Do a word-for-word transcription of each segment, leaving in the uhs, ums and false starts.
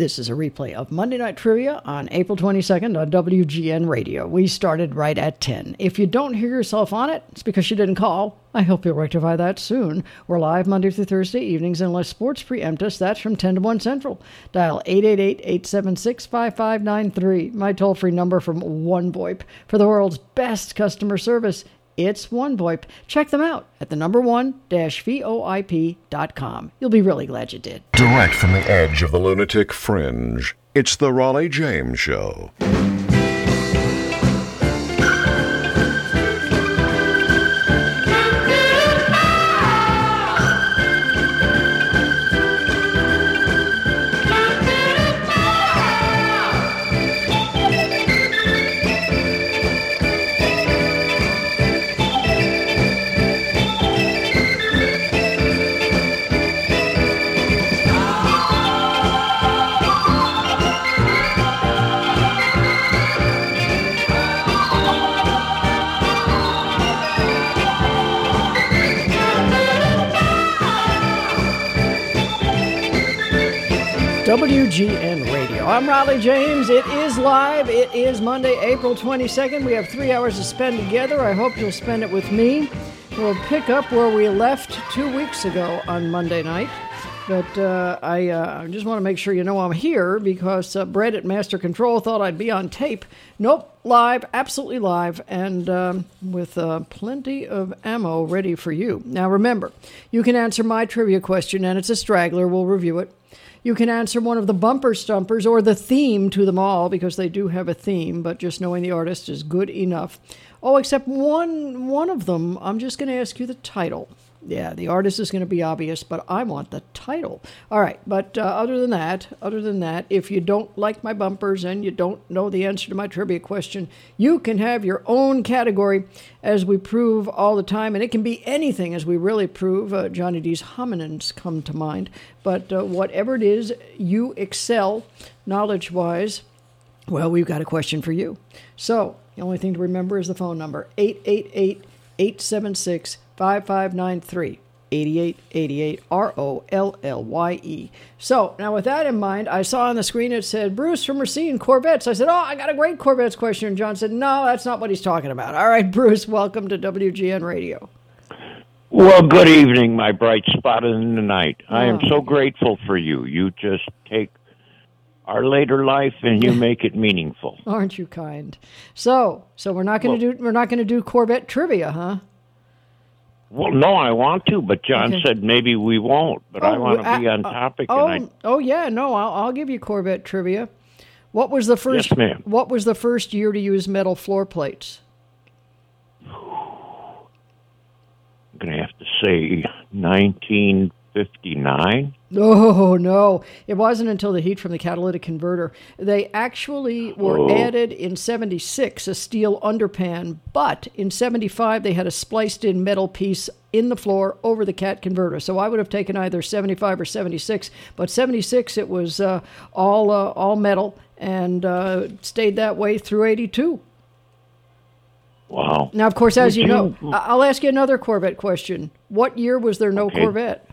This is a replay of Monday Night Trivia on April twenty-second on W G N Radio. We started right at ten. If you don't hear yourself on it, it's because you didn't call. I hope you'll rectify that soon. We're live Monday through Thursday evenings unless sports preempt us. That's from ten to one Central. Dial eight eight eight, eight seven six, five five nine three. My toll-free number from OneVoIP. For the world's best customer service, it's OneVoIP. Check them out at the number one dash VOIP dot com. You'll be really glad you did. Direct from the edge of the lunatic fringe, it's the Raleigh James Show. W G N Radio. I'm Raleigh James. It is live. It is Monday, April twenty-second. We have three hours to spend together. I hope you'll spend it with me. We'll pick up where we left two weeks ago on Monday night. But uh, I uh, just want to make sure you know I'm here because uh, Brett at Master Control thought I'd be on tape. Nope, live, absolutely live, and um, with uh, plenty of ammo ready for you. Now remember, you can answer my trivia question, and it's a straggler. We'll review it. You can answer one of the bumper stumpers or the theme to them all because they do have a theme, but just knowing the artist is good enough. Oh, except one one of them, I'm just going to ask you the title. Yeah, the artist is going to be obvious, but I want the title. All right, but uh, other than that, other than that, if you don't like my bumpers and you don't know the answer to my trivia question, you can have your own category as we prove all the time, and it can be anything as we really prove. Uh, Johnny D's hominins come to mind, but uh, whatever it is, you excel knowledge-wise. Well, we've got a question for you. So the only thing to remember is the phone number, eight eight eight, eight seven six, five five nine three, eight eight eight eight, R O L L Y E. So, now with that in mind, I saw on the screen it said, Bruce from Racine, Corvettes. I said, oh, I got a great Corvettes question. And John said, no, that's not what he's talking about. All right, Bruce, welcome to W G N Radio. Well, good evening, my bright spot in the night. Oh. I am so grateful for you. You just take our later life and you make it meaningful. Aren't you kind? So, so we're not going to Well, do we're not going to do Corvette trivia, huh? Well, no, I want to, but John Okay. said maybe we won't. But I Oh, want to be uh, on topic. Oh, and I, oh yeah, no, I'll, I'll give you Corvette trivia. What was the first? Yes, ma'am. What was the first year to use metal floor plates? I'm going to have to say nineteen fifty-nine. No, no. It wasn't until the heat from the catalytic converter. They actually were Oh. added in seventy-six, a steel underpan, but in seventy-five they had a spliced-in metal piece in the floor over the cat converter. So I would have taken either seventy-five or seventy-six, but seventy-six it was uh, all uh, all metal and uh, stayed that way through eighty-two. Wow. Now, of course, as Would you know, you- I- I'll ask you another Corvette question. What year was there no Okay. Corvette?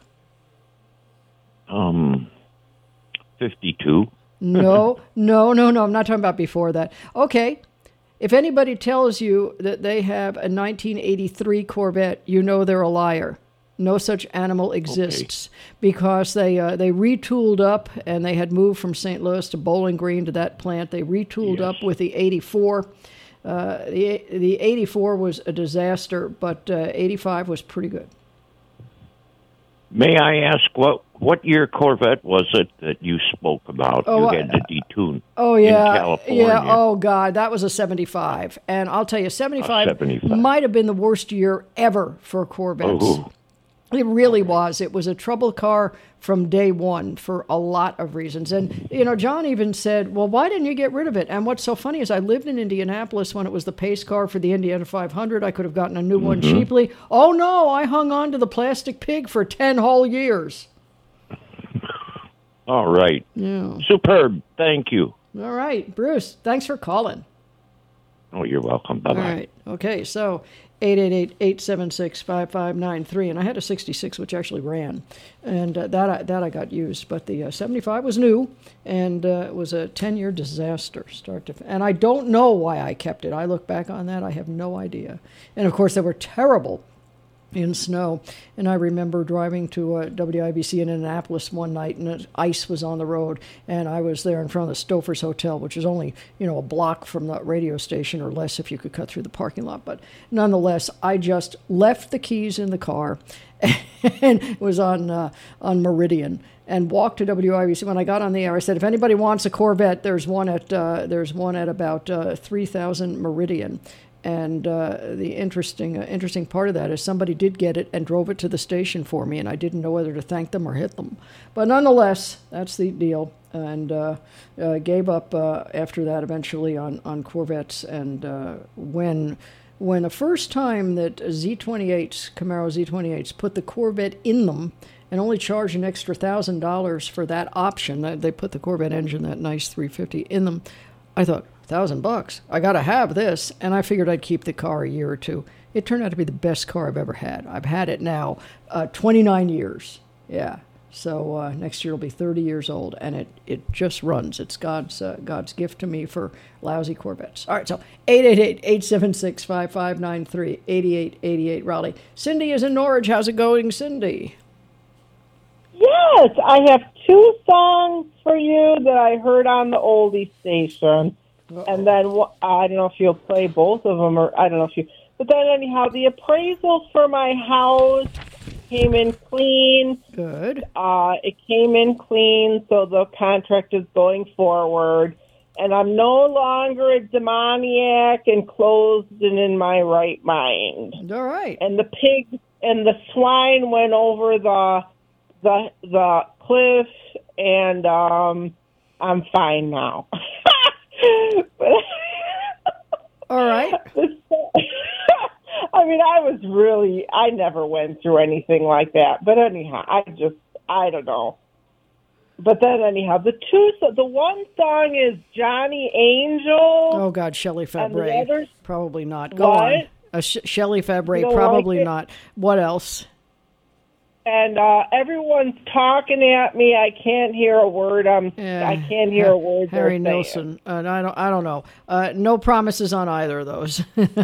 Um, fifty-two. No, no, no, no. I'm not talking about before that. Okay. If anybody tells you that they have a nineteen eighty-three Corvette, you know they're a liar. No such animal exists because they uh, they retooled up and they had moved from Saint Louis to Bowling Green to that plant. They retooled Yes. up with the eighty-four. Uh, the the eighty-four was a disaster, but uh, eighty-five was pretty good. May I ask what what year Corvette was it that you spoke about? Oh, you had I- to detune. Oh yeah, in California. yeah. Oh God, that was a seventy-five, and I'll tell you, seventy-five, A seventy-five. might have been the worst year ever for Corvettes. Oh. It really was. It was a trouble car from day one for a lot of reasons. And, you know, John even said, well, why didn't you get rid of it? And what's so funny is I lived in Indianapolis when it was the pace car for the Indiana five hundred. I could have gotten a new one cheaply. Oh, no, I hung on to the plastic pig for ten whole years. All right. Yeah. Superb. Thank you. All right, Bruce, thanks for calling. Oh, you're welcome. All Bye-bye. right. Okay. So eight eight eight, eight seven six, five five nine three. And I had a sixty-six, which actually ran. And uh, that, I, that I got used. But the uh, seventy-five was new, and uh, it was a ten-year disaster, start to And I don't know why I kept it. I look back on that, I have no idea. And, of course, they were terrible in snow. And I remember driving to uh, W I B C in Annapolis one night, and ice was on the road, and I was there in front of the Stouffer's Hotel, which is only, you know, a block from the radio station or less if you could cut through the parking lot. But nonetheless, I just left the keys in the car and was on uh, on Meridian and walked to W I B C. When I got on the air, I said, if anybody wants a Corvette, there's one at uh, there's one at about uh, three thousand Meridian. And uh, the interesting uh, interesting part of that is somebody did get it and drove it to the station for me, and I didn't know whether to thank them or hit them. But nonetheless, that's the deal. And uh, uh, gave up uh, after that eventually on, on Corvettes. And uh, when when the first time that Z twenty-eights, Camaro Z twenty-eights, put the Corvette in them and only charged an extra one thousand dollars for that option, they put the Corvette engine, that nice three fifty, in them, I thought, thousand bucks. I got to have this, and I figured I'd keep the car a year or two. It turned out to be the best car I've ever had. I've had it now uh, twenty-nine years. Yeah. So uh, next year it'll be thirty years old, and it, it just runs. It's God's uh, God's gift to me for lousy Corvettes. All right, so eight eight eight, eight seven six, five five nine three, eight eight eight eight, Raleigh. Cindy is in Norwich. How's it going, Cindy? Yes, I have two songs for you that I heard on the oldie station. Uh-oh. And then I don't know if you'll play both of them, or I don't know if you. But then anyhow, the appraisal for my house came in clean. Good. Uh, it came in clean, so the contract is going forward. And I'm no longer a demoniac and closed and in my right mind. All right. And the pig and the swine went over the the the cliff, and um, I'm fine now. All right. I mean, I was really, I never went through anything like that. But anyhow, I just, I don't know. But then anyhow, the two, the one song is Johnny Angel. Oh, God, Shelley Fabre. And the other, probably not. Go what? on. Uh, Sh- Shelley Fabre, You don't probably like it? not. What else? And uh, everyone's talking at me. I can't hear a word. I'm. Yeah. I can't hear Ha- a word. Harry they're saying. Nilsson. Uh, I don't. I don't know. Uh, no promises on either of those.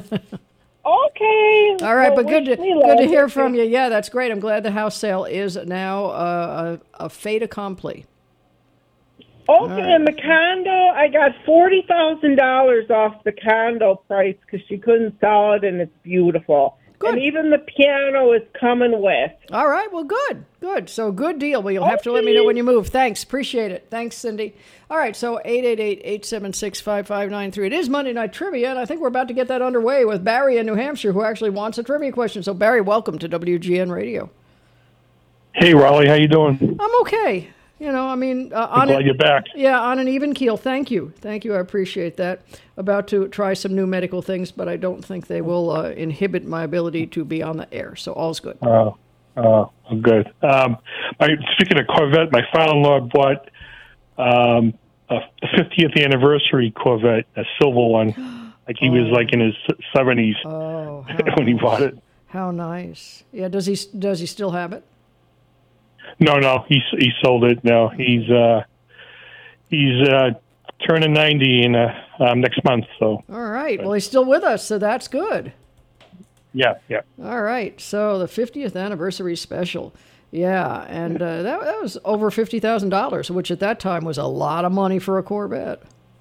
Okay. All right, well, but good to wish me good to luck. hear from you. Yeah, that's great. I'm glad the house sale is now uh, a, a fait accompli. Okay, right. and the condo, I got forty thousand dollars off the condo price because she couldn't sell it, and it's beautiful. Good. And even the piano is coming with. All right, well, good, good. So good deal. Well, you'll have to let me know when you move. Thanks, appreciate it. Thanks, Cindy. All right, so eight eight eight, eight seven six, five five nine three. It is Monday Night Trivia, and I think we're about to get that underway with Barry in New Hampshire, who actually wants a trivia question. So, Barry, welcome to W G N Radio. Hey, Raleigh, how you doing? I'm okay. You know, I mean, uh, I'm on glad it, you're back. Yeah, on an even keel. Thank you. Thank you. I appreciate that. About to try some new medical things, but I don't think they will uh, inhibit my ability to be on the air. So all's good. Oh, uh, uh, good. Um, my, speaking of Corvette, my father-in-law bought um, a fiftieth anniversary Corvette, a silver one. Like he was like in his seventies Oh, when he bought it. How nice. Yeah, does he does he still have it? No, no, he he sold it. No, he's uh, he's uh, turning ninety in uh, um, next month. So All right. Well, he's still with us, so that's good. yeah, yeah. All right. So the fiftieth anniversary special. Yeah, and uh, that, that was over fifty thousand dollars, which at that time was a lot of money for a Corvette.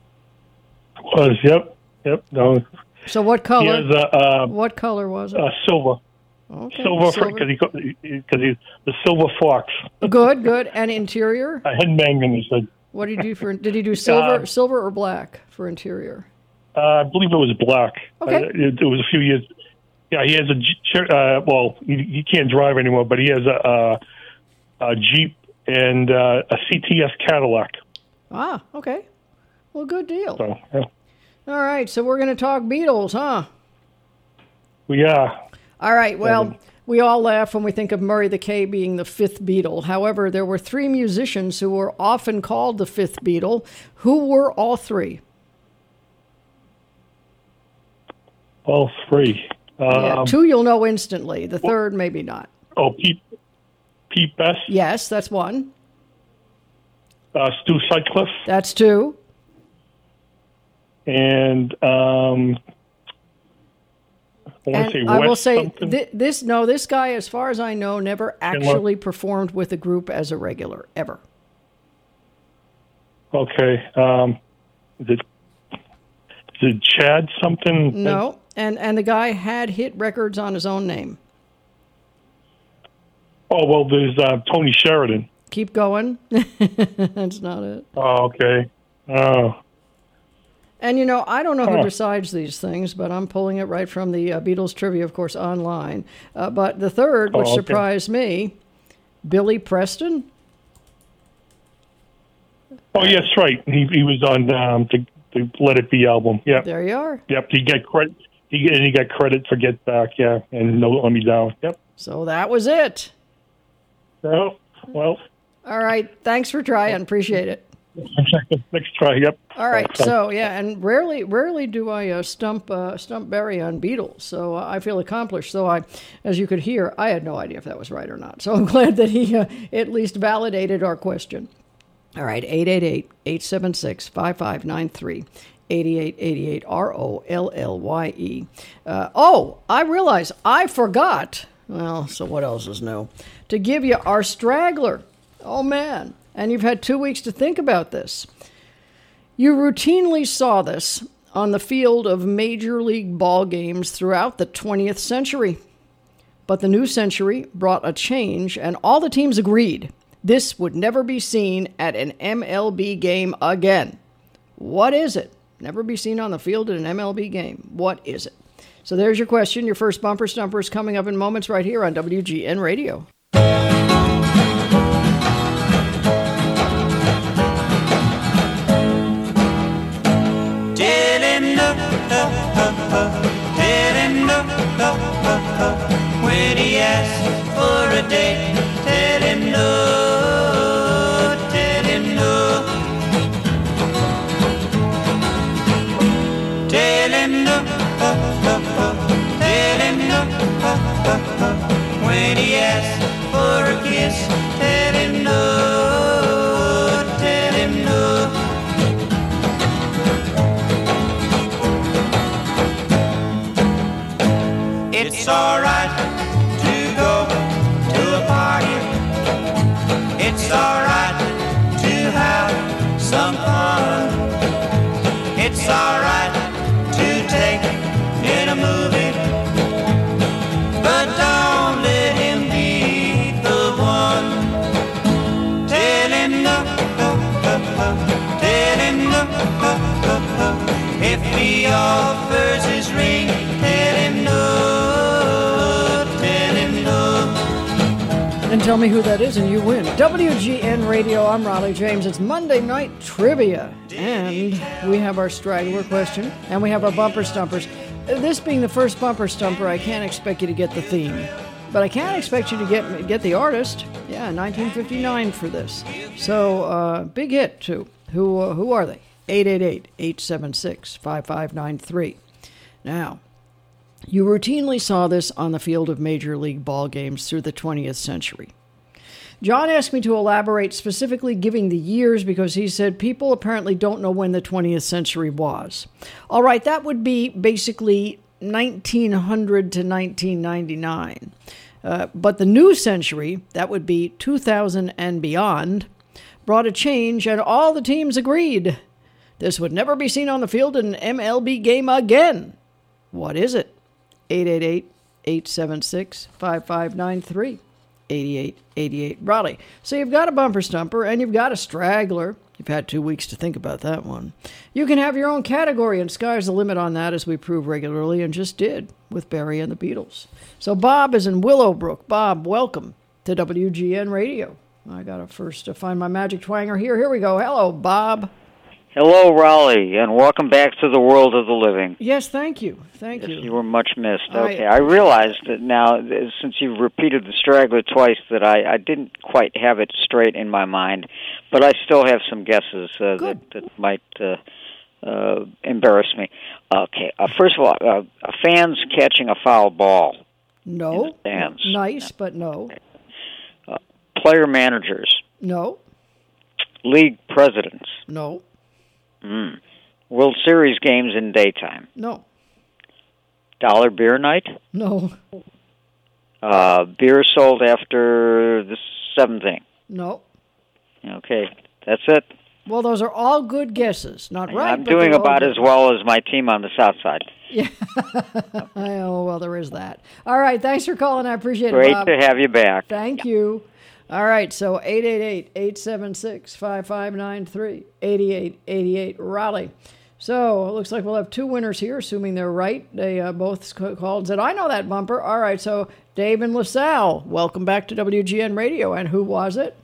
Was yep, yep. No, So what he color? has a uh, What color was it? uh, silver. Okay. Silver, because he because he's the silver fox. Good, good. And interior? A headbangman, he said. What did he do for? Did he do silver, Uh, silver or black for interior? Uh, I believe it was black. Okay. Uh, it, it was a few years. Yeah, he has a J- uh, well, he, he can't drive anymore, but he has a, a, a Jeep and uh, a C T S Cadillac. Ah, okay. Well, good deal. So yeah. All right, so we're going to talk Beatles, huh? we are. All right, well, we all laugh when we think of Murray the K being the fifth Beatle. However, there were three musicians who were often called the fifth Beatle. Who were all three? All three. yeah, Um, two you'll know instantly. The third, maybe not. oh, Pete, Pete Best, Yes, that's one. uh, Stu Sutcliffe, That's two. and um, I want to say And I will West say something. thi- this. No, this guy, as far as I know, never actually performed with a group as a regular ever. Okay. Um, is it, is it Chad something? No, and and the guy had hit records on his own name. Oh, well, there's uh, Tony Sheridan. Keep going. That's not it. Oh, okay. Oh, And, you know, I don't know who Huh. decides these things, but I'm pulling it right from the uh, Beatles trivia, of course, online. Uh, but the third, which Oh, okay. surprised me, Billy Preston. oh, yes, right. He he was on um, the, the Let It Be album. Yep, There you are. yep. He got credit. He and he got credit for Get Back. Yeah, and No Let Me Down. Yep. So that was it. Oh, well, All right. Thanks for trying. Appreciate it. next try. Yep. All right. Okay. So, yeah, and rarely rarely do I uh, stump uh, stump Barry on Beatles. So uh, I feel accomplished. So I, as you could hear, I had no idea if that was right or not. So I'm glad that he uh, at least validated our question. All right, eight eight eight, eight seven six, five five nine three, eight eight eight eight, R O L L Y E. Uh, oh, I realize I forgot, well, so what else is new, to give you our straggler. Oh, man, and you've had two weeks to think about this. You routinely saw this on the field of Major League ball games throughout the twentieth century. But the new century brought a change, and all the teams agreed this would never be seen at an M L B game again. What is it? Never be seen on the field at an M L B game. What is it? So there's your question. Your first bumper stumper is coming up in moments right here on W G N Radio. Tell him no, tell him no, when he asks for a date. Tell him no, tell him no. Tell him no, tell him no, when he asks for a kiss. Tell him no, tell him no. It's alright to go to a party. It's alright to have some fun. It's alright to take in a movie, but don't let him be the one. Tell him no, tell him no. If he offers his ring, tell him no, tell him no. And tell me who that is and you win. W G N Radio, I'm Raleigh James. It's Monday Night Trivia. And we have our straggler question. And we have our bumper stumpers. This being the first bumper stumper, I can't expect you to get the theme. But I can expect you to get get the artist. Yeah, nineteen fifty-nine for this. So, uh, big hit, too. Who, uh, who are they? eight eight eight, eight seven six, five five nine three. Now, you routinely saw this on the field of Major League ball games through the twentieth century. John asked me to elaborate, specifically giving the years, because he said people apparently don't know when the twentieth century was. All right, that would be basically nineteen hundred to nineteen ninety-nine. Uh, but the new century, that would be two thousand and beyond, brought a change, and all the teams agreed this would never be seen on the field in an M L B game again. What is it? eight eight eight, eight seven six, five five nine three. eighty-eight eighty-eight Raleigh. So you've got a bumper stumper and you've got a straggler. You've had two weeks to think about that one. You can have your own category, and sky's the limit on that, as we prove regularly and just did with Barry and the Beatles. So Bob is in Willowbrook. Bob, welcome to W G N Radio. I got to first uh, find my magic twanger here. Here we go. Hello, Bob. Hello, Raleigh, and welcome back to the world of the living. Yes, thank you. Thank Yes, you. you were much missed. I- Okay, I realized that now, th- since you've repeated the straggler twice, that I, I didn't quite have it straight in my mind, but I still have some guesses uh, that, Good. that might uh, uh, embarrass me. Okay, uh, first of all, uh, fans catching a foul ball. No. In the stands. Nice, but no. Uh, player managers. No. League presidents. No. Mm. World Series games in daytime. No. Dollar beer night. No. Uh, beer sold after the seventh inning. No. Okay, that's it. Well, those are all good guesses. Not right. I'm but doing they're all about good. as well as my team on the south side. Yeah. Oh, well, there is that. All right. Thanks for calling. I appreciate Great it, Bob. to have you back. Thank you. All right. So eight eight eight, eight seven six, five five nine three, eight eight eight eight, Raleigh. So it looks like we'll have two winners here, assuming they're right. They uh, both called and said, I know that bumper. All right. So Dave and LaSalle, welcome back to W G N Radio. And who was it?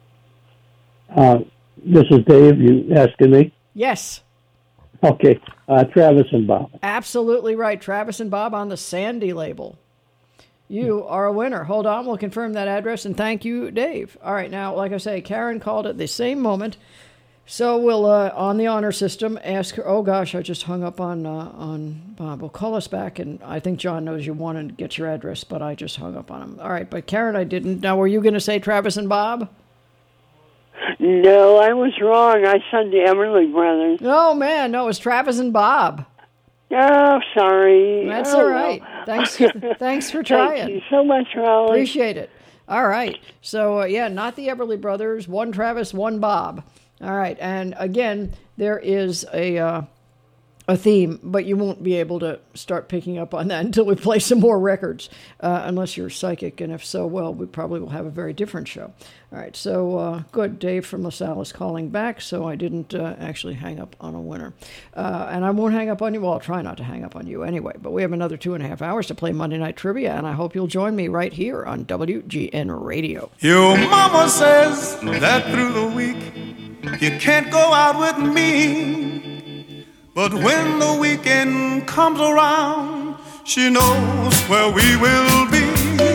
Uh, this is Dave. You asking me? Yes. Okay. Uh, Travis and Bob. Absolutely right. Travis and Bob on the Sandy label. You are a winner. Hold on. We'll confirm that address. And thank you, Dave. All right. Now, like I say, Karen called at the same moment. So we'll, uh, on the honor system, ask her, oh, gosh, I just hung up on uh, on Bob. Well, call us back. And I think John knows you want to get your address, but I just hung up on him. All right. But Karen, I didn't. Now, were you going to say Travis and Bob? No, I was wrong. I said the Everly Brothers. Oh, man. No, it was Travis and Bob. Oh, sorry. That's oh, all right. well. Thanks, thanks for trying. Thank you so much, Raleigh. Appreciate it. All right. So, uh, yeah, not the Everly Brothers. One Travis, one Bob. All right. And again, there is a uh, a theme, but you won't be able to start picking up on that until we play some more records, uh, unless you're psychic. And if so, well, we probably will have a very different show. All right. So, uh, good. Dave from LaSalle is calling back, so I didn't uh, actually hang up on a winner. Uh, and I won't hang up on you. Well, I'll try not to hang up on you anyway. But we have another two and a half hours to play Monday Night Trivia, and I hope you'll join me right here on W G N Radio. Your mama says that through the week you can't go out with me, but when the weekend comes around, she knows where we will be.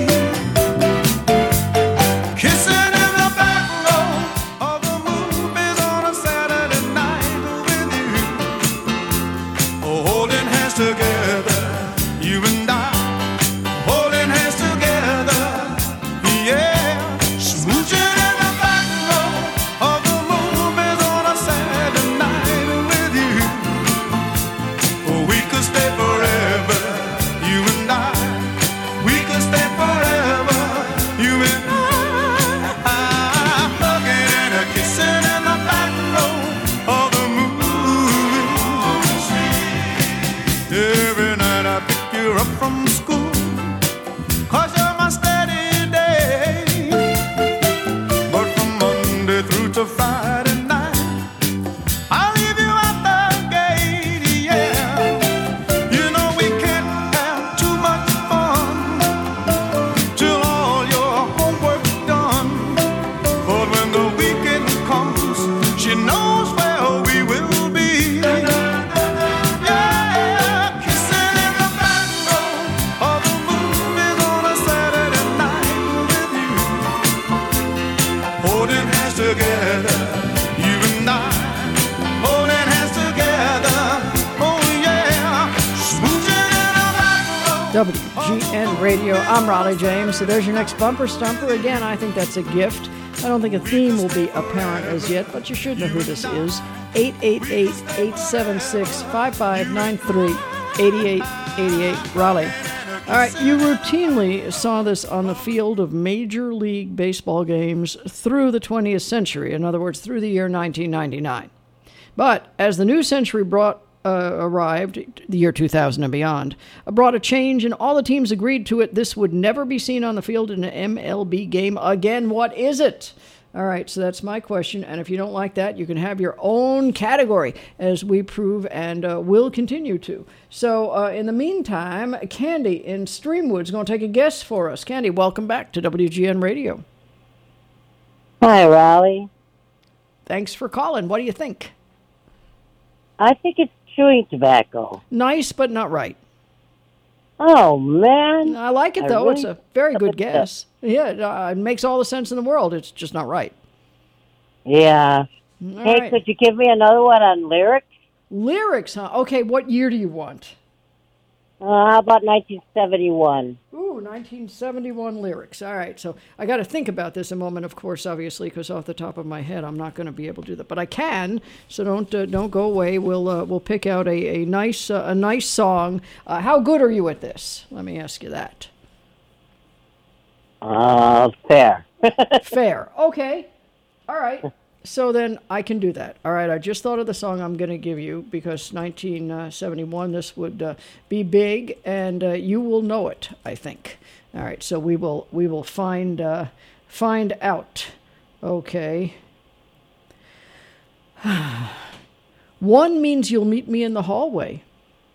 Kissing in the back row of the movies on a Saturday night with you, oh, holding hands together, you and I, holding hands together, yeah, smooching in the back row of the movies on a Saturday night with you. Oh, we could stay forever, you and I. We could stay forever, you and I. Hugging and a kissing in the back row of the movies. Every night I pick you up from school, 'cause you're my steady day. But from Monday through to Friday night, I'll leave you at the gate, yeah. You know we can't have too much fun till all your homework's done. But when the weekend comes, she knows where we will be. Yeah, kissing in the back row of the movies on a Saturday night with you. Holding hands together, you and I. Holding hands together, oh yeah. Smooching in the back row. W G N Radio. I'm Raleigh James. So there's your next bumper stumper. Again, I think that's a gift. I don't think a theme will be apparent as yet, but you should know who this is. eight eight eight, eight seven six, five five nine three, eight eight eight eight, Raleigh. All right, you routinely saw this on the field of Major League Baseball games through the twentieth century, in other words, through the year nineteen ninety-nine. But as the new century brought uh, arrived, the year two thousand and beyond, uh, brought a change, and all the teams agreed to it. This would never be seen on the field in an M L B game again. What is it? All right, so that's my question, and if you don't like that, you can have your own category, as we prove and uh, will continue to. So uh, in the meantime, Candy in Streamwood is going to take a guess for us. Candy, welcome back to W G N Radio. Hi, Raleigh. Thanks for calling. What do you think? I think it's chewing tobacco. Nice, but not right. Oh, man. I like it, I though. really It's a very good like that. guess. Yeah, it, uh, it makes all the sense in the world. It's just not right. Yeah. All hey, right. could you give me another one on lyrics? Lyrics, huh? Okay, what year do you want? Uh, how about nineteen seventy-one? Ooh, nineteen seventy-one lyrics. All right, so I got to think about this a moment, of course, obviously, because off the top of my head, I'm not going to be able to do that, but I can. So don't uh, don't go away. We'll uh, we'll pick out a a nice uh, a nice song. Uh, how good are you at this? Let me ask you that. Uh, fair. Fair. Okay. All right. So then I can do that. All right, I just thought of the song I'm going to give you because nineteen seventy-one, this would uh, be big, and uh, you will know it, I think. All right, so we will we will find uh, find out. Okay. One means you'll meet me in the hallway.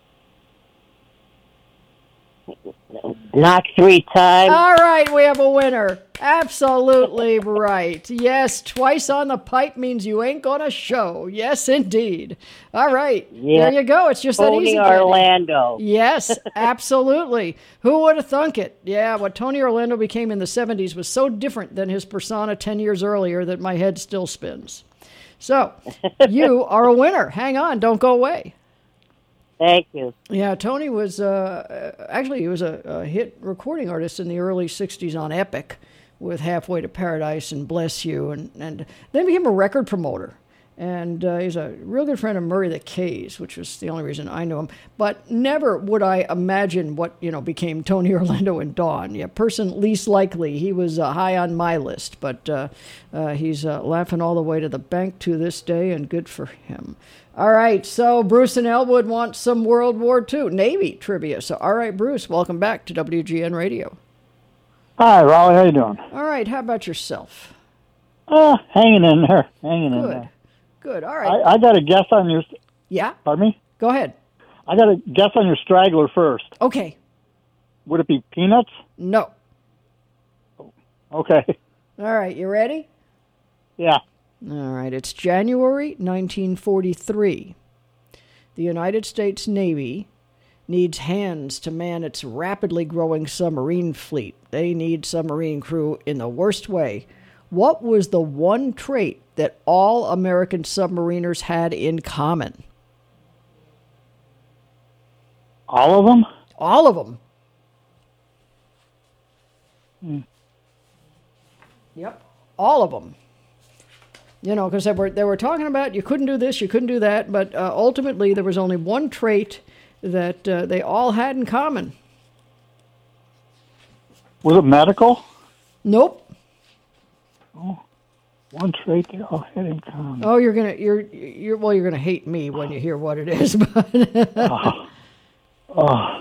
Knock three times. All right, we have a winner. Absolutely right. Yes, twice on the pipe means you ain't gonna show. Yes, indeed. All right, Yeah. there you go. It's just that Tony easy. Kenny. Orlando. Yes, absolutely. Who would have thunk it? Yeah, what Tony Orlando became in the seventies was so different than his persona ten years earlier that my head still spins. So, you are a winner. Hang on, don't go away. Thank you. Yeah, Tony was uh, actually he was a, a hit recording artist in the early sixties on Epic with Halfway to Paradise and Bless You, and, and then became a record promoter. And uh, he's a real good friend of Murray the K's, which was the only reason I knew him. But never would I imagine what, you know, became Tony Orlando and Dawn. Yeah, person least likely. He was uh, high on my list, but uh, uh, he's uh, laughing all the way to the bank to this day, and good for him. All right, so Bruce and Elwood want some World War Two Navy trivia. So, all right, Bruce, welcome back to W G N Radio. Hi, Raleigh. How you doing? All right, how about yourself? Uh, hanging in there. Hanging in Good. there. Good, all right. I, I got a guess on your... Yeah? Pardon me? Go ahead. I got a guess on your straggler first. Okay. Would it be Peanuts? No. Okay. All right, you ready? Yeah. All right, it's January nineteen forty-three. The United States Navy needs hands to man its rapidly growing submarine fleet. They need submarine crew in the worst way. What was the one trait that all American submariners had in common? All of them? All of them. Hmm. Yep, all of them. You know, because they were, they were talking about you couldn't do this, you couldn't do that, but uh, ultimately there was only one trait that uh, they all had in common. Was it medical? Nope. Oh, one trait they all had in common. Oh, you're gonna you're you're well, you're gonna hate me when you hear what it is, but oh. Oh.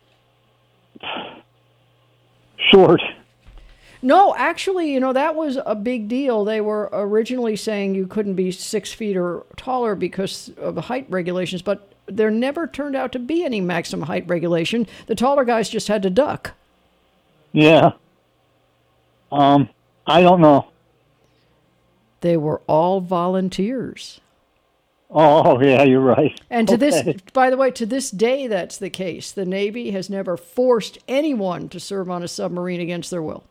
Short. No, actually, you know, that was a big deal. They were originally saying you couldn't be six feet or taller because of the height regulations, but there never turned out to be any maximum height regulation. The taller guys just had to duck. Yeah. Um, I don't know. They were all volunteers. Oh, yeah, you're right. And to Okay. this, by the way, to this day, that's the case. The Navy has never forced anyone to serve on a submarine against their will.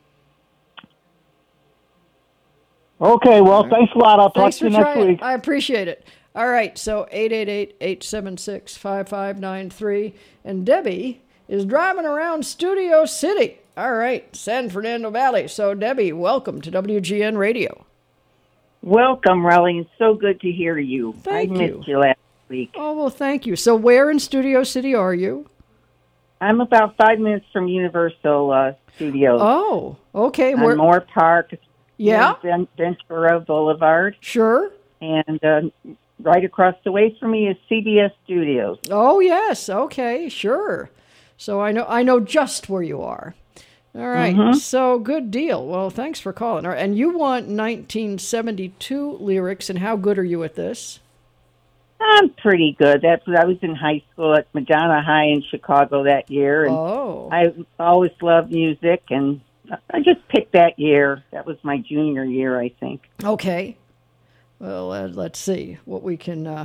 Okay, well, thanks a lot. I'll Thanks talk to for you next trying. week. I appreciate it. All right, so eight eight eight, eight seven six, five five nine three. And Debbie is driving around Studio City. All right, San Fernando Valley. So, Debbie, welcome to W G N Radio. Welcome, Raleigh. It's so good to hear you. Thank I you. missed you last week. Oh, well, thank you. So, where in Studio City are you? I'm about five minutes from Universal uh, Studios. Oh, okay. On Where- Moore Park. Yeah? Ven- Ventura Boulevard. Sure. And uh, right across the way from me is C B S Studios. Oh, yes. Okay, sure. So I know I know just where you are. All right. Mhm. So good deal. Well, thanks for calling. All right, and you want nineteen seventy-two lyrics, and how good are you at this? I'm pretty good. That's I was in high school at Madonna High in Chicago that year, and Oh. I always loved music, and I just picked that year. That was my junior year, I think. Okay. Well, uh, let's see what we can... Uh...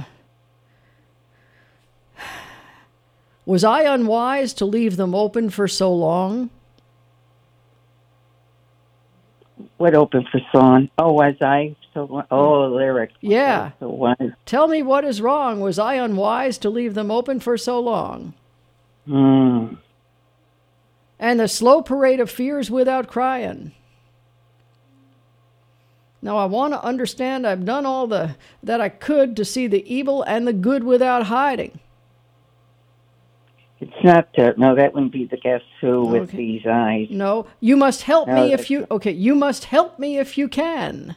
Was I unwise to leave them open for so long? What opened for song? Oh, was I so? Oh, lyrics. Yeah. So wise. Tell me what is wrong. Was I unwise to leave them open for so long? Hmm. And the slow parade of fears without crying. Now I want to understand I've done all the that I could to see the evil and the good without hiding. It's not that. No, that wouldn't be the Guess Who with Okay. these eyes. No, you must help No, me if that's- you... Okay, you must help me if you can.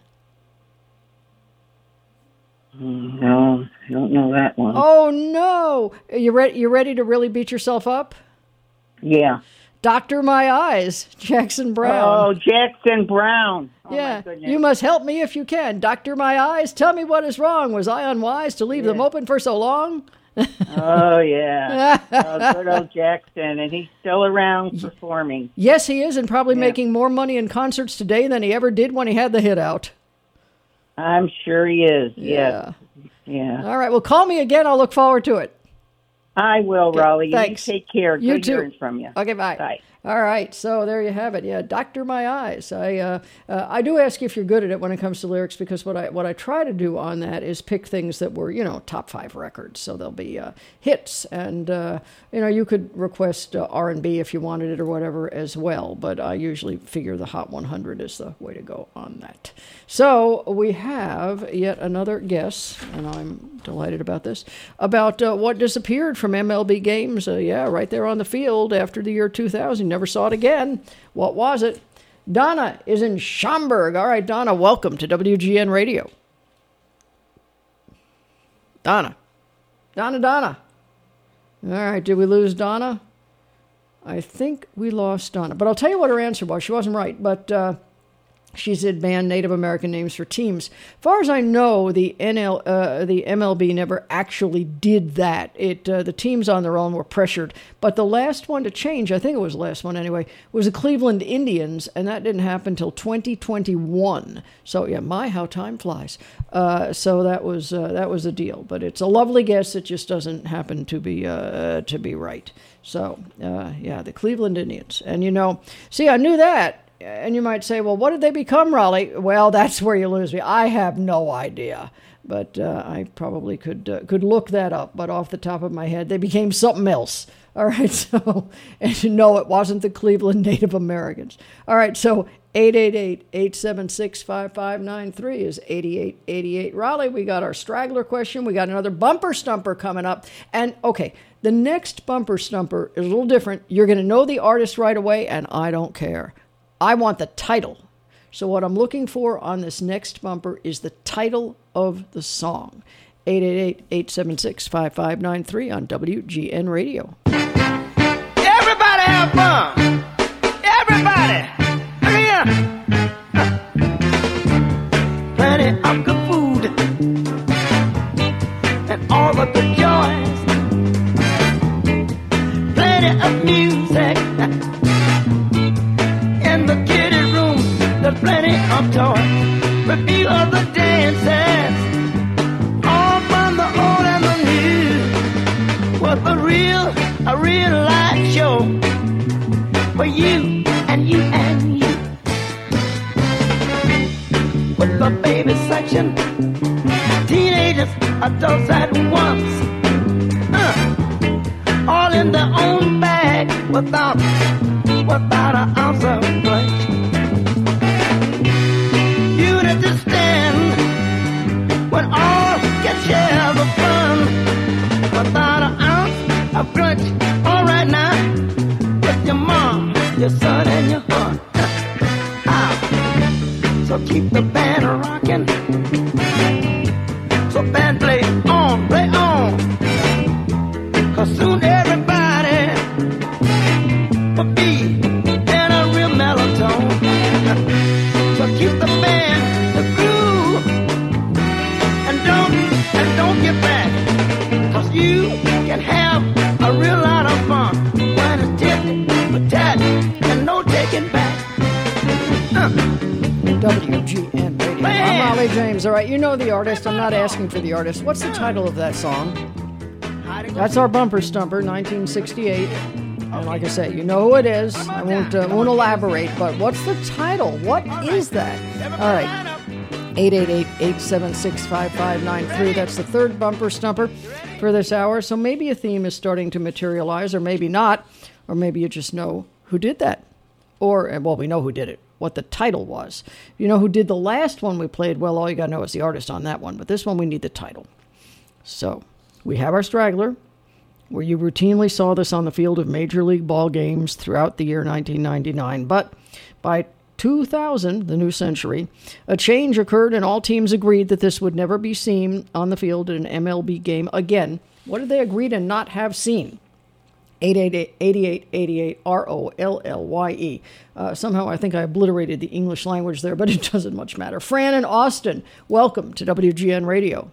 Mm, No, I don't know that one. Oh, no. You ready, you ready to really beat yourself up? Yeah. Doctor My Eyes, Jackson Brown. Oh, Jackson Brown. Oh, yeah, my goodness. you must help me if you can. Doctor My Eyes, tell me what is wrong. Was I unwise to leave them open for so long? Oh, yeah. Oh, good old Jackson. And he's still around performing. Yes, he is, and probably Yeah. making more money in concerts today than he ever did when he had the hit out. I'm sure he is. Yeah. Yeah. All right, well, call me again. I'll look forward to it. I will, Raleigh. Thanks. You take care. You Good too. hearing from you. Okay, bye. Bye. All right, so there you have it. Yeah, Doctor My Eyes. I uh, uh, I do ask you if you're good at it when it comes to lyrics, because what I what I try to do on that is pick things that were, you know, top five records. So there'll be uh, hits, and uh, you know, you could request uh, R and B if you wanted it or whatever as well. But I usually figure the Hot one hundred is the way to go on that. So we have yet another guess, and I'm delighted about this, about uh, what disappeared from M L B games. Uh, yeah, right there on the field after the year two thousand. Never saw it again. What was it? Donna is in Schaumburg. All right, Donna, welcome to W G N Radio. Donna. Donna, Donna. All right, did we lose Donna? I think we lost Donna. But I'll tell you what her answer was. She wasn't right, but... Uh, She said ban Native American names for teams. As far as I know, the N L, uh, the M L B never actually did that. It uh, the teams on their own were pressured. But the last one to change, I think it was the last one anyway, was the Cleveland Indians, and that didn't happen until twenty twenty-one. So yeah, my how time flies. Uh, so that was uh, that was the deal. But it's a lovely guess. It just doesn't happen to be uh, to be right. So uh, yeah, the Cleveland Indians, and you know, see, I knew that. And you might say, well, what did they become, Raleigh? Well, that's where you lose me. I have no idea. But uh, I probably could uh, could look that up. But off the top of my head, they became something else. All right, so, and no, it wasn't the Cleveland Native Americans. All right, so eight eight eight, eight seven six, five five nine three is eighty-eight eighty-eight. Raleigh, we got our straggler question. We got another bumper stumper coming up. And, okay, the next bumper stumper is a little different. You're going to know the artist right away, and I don't care. I want the title. So what I'm looking for on this next bumper is the title of the song. eight eight eight, eight seven six, five five nine three on W G N Radio. Everybody have fun. Everybody. Hurry up. Plenty of good food and all the good joys. Plenty of music. In the kitty room, there's plenty of toys. Review of the dances, all from the old and the new. Was a real, a real live show for you and you and you. With the baby section, teenagers, adults at once, uh, all in their own bag without. Without an ounce of flesh. Unity stand when all can share the fun. Without an ounce of grudge. All right now, with your mom, your son, and your heart. Ah. So keep the band rocking. So band play on, play on. Cause soon everybody will be in a real mellow tone. So keep the band, the groove, and don't, and don't get back. Cause you can have a real lot of fun when it's tipped, but tat, and no taking back. Uh. W G N Radio. I'm Raleigh James. All right, you know the artist. I'm not asking for the artist. What's the title of that song? That's our bumper stumper, nineteen sixty-eight. And like I say, you know who it is. I won't, uh, won't elaborate, but what's the title? What is that? All right. eight eight eight, eight seven six, five five nine three. That's the third bumper stumper for this hour. So maybe a theme is starting to materialize, or maybe not. Or maybe you just know who did that. Or, well, we know who did it, what the title was. You know who did the last one we played? Well, all you got to know is the artist on that one. But this one, we need the title. So we have our straggler, where you routinely saw this on the field of Major League ball games throughout the year nineteen ninety-nine. But by two thousand, the new century, a change occurred and all teams agreed that this would never be seen on the field in an M L B game again. What did they agree to not have seen? eight eight eight, eight eight eight eight, R O L L Y E. Uh, somehow I think I obliterated the English language there, but it doesn't much matter. Fran and Austin, welcome to W G N Radio.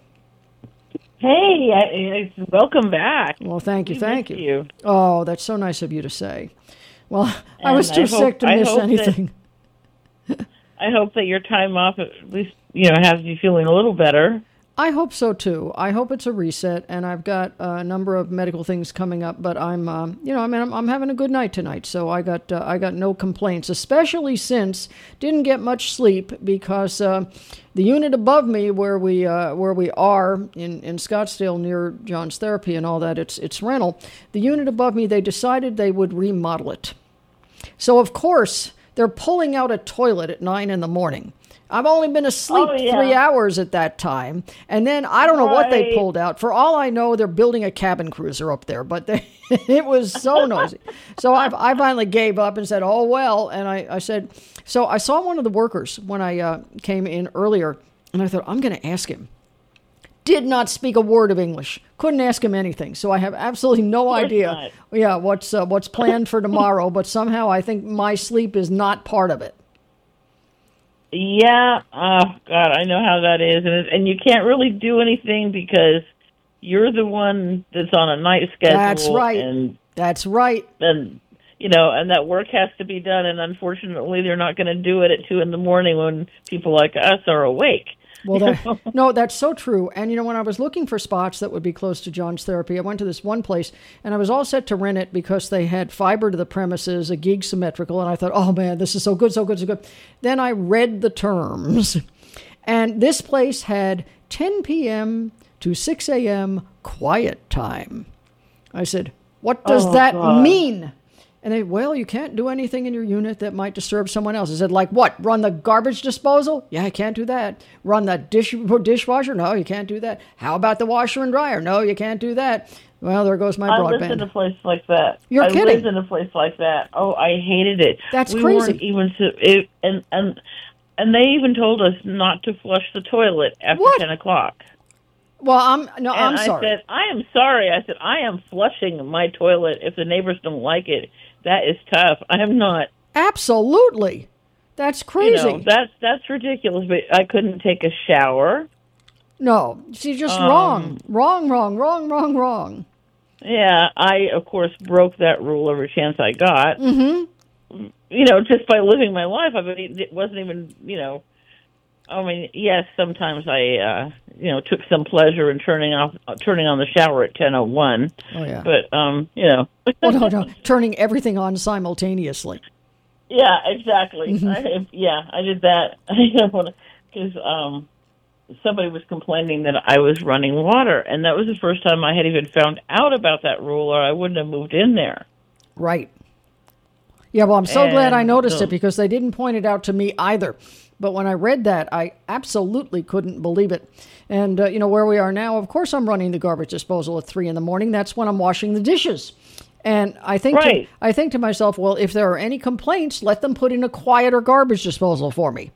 Hey, I, I, welcome back. Well, thank you, We thank you. missed you. Oh, that's so nice of you to say. Well, I And was too I sick hope- to I miss hope that- anything. I hope that your time off at least, you know, has you feeling a little better. I hope so too. I hope it's a reset, and I've got a number of medical things coming up. But I'm, um, you know, I mean, I'm, I'm having a good night tonight, so I got, uh, I got no complaints. Especially since didn't get much sleep because uh, the unit above me, where we, uh, where we are in, in Scottsdale near John's Therapy and all that, it's it's rental. The unit above me, they decided they would remodel it. So of course they're pulling out a toilet at nine in the morning. I've only been asleep Oh, yeah. three hours at that time. And then I don't know what they Right. pulled out. For all I know, they're building a cabin cruiser up there. But they, it was so noisy. So I, I finally gave up and said, oh, well. And I, I said, so I saw one of the workers when I uh, came in earlier. And I thought, I'm going to ask him. Did not speak a word of English. Couldn't ask him anything. So I have absolutely no course idea. not. Yeah, what's uh, what's planned for tomorrow. But somehow I think my sleep is not part of it. Yeah, oh God, I know how that is, and it, and you can't really do anything because you're the one that's on a night schedule. That's right. And That's right. then you know, and that work has to be done, and unfortunately, they're not going to do it at two in the morning when people like us are awake. Well, that, no, that's so true. And, you know, when I was looking for spots that would be close to John's Therapy, I went to this one place, and I was all set to rent it because they had fiber to the premises, a gig symmetrical, and I thought, oh, man, this is so good, so good, so good. Then I read the terms, and this place had ten p.m. to six a.m. quiet time. I said, what does Oh, that God. mean? And they, well, you can't do anything in your unit that might disturb someone else. I said, like what? Run the garbage disposal? Yeah, I can't do that. Run the dish dishwasher? No, you can't do that. How about the washer and dryer? No, you can't do that. Well, there goes my I lived in broadband. a place like that. You're I kidding. lived in a place like that. Oh, I hated it. That's we crazy. Weren't even to, it, and and and they even told us not to flush the toilet after What? ten o'clock. Well, I'm no, And I'm I sorry. said, I am sorry. I said, I am flushing my toilet. If the neighbors don't like it, that is tough. I am not. Absolutely. That's crazy. You know, that's that's ridiculous. But I couldn't take a shower. No, see, just Um, wrong. Wrong, wrong, wrong, wrong, wrong. Yeah, I of course broke that rule every chance I got. Mm-hmm. You know, just by living my life. I mean, it wasn't even. You know, I mean, yes, sometimes I, uh, you know, took some pleasure in turning off, uh, turning on the shower at ten oh one. Oh, yeah. But um, you know. Well, no, no, turning everything on simultaneously. Yeah, exactly. Mhm. I, yeah, I did that. Because um, somebody was complaining that I was running water, and that was the first time I had even found out about that rule, or I wouldn't have moved in there. Right. Yeah, well, I'm so glad I And noticed so- it because they didn't point it out to me either. But when I read that, I absolutely couldn't believe it. And, uh, you know, where we are now, of course I'm running the garbage disposal at three in the morning. That's when I'm washing the dishes. And I think to, Right. I think to myself, well, if there are any complaints, let them put in a quieter garbage disposal for me.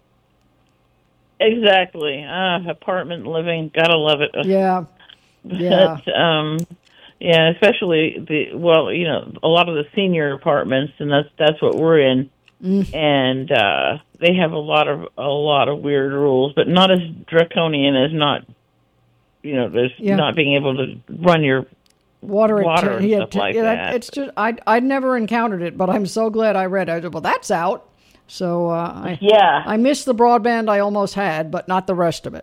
Exactly. Ah, apartment living, gotta love it. Yeah. Yeah. But, um, yeah, especially the well, you know, a lot of the senior apartments, and that's that's what we're in. Mm. And uh, they have a lot of a lot of weird rules, but not as draconian as not, you know, there's Yeah. not being able to run your Water, at water ten- and yeah, stuff ten- like yeah, that. It's just I I'd never encountered it, but I'm so glad I read it. I said, well, that's out. So uh, I Yeah. I missed the broadband I almost had, but not the rest of it.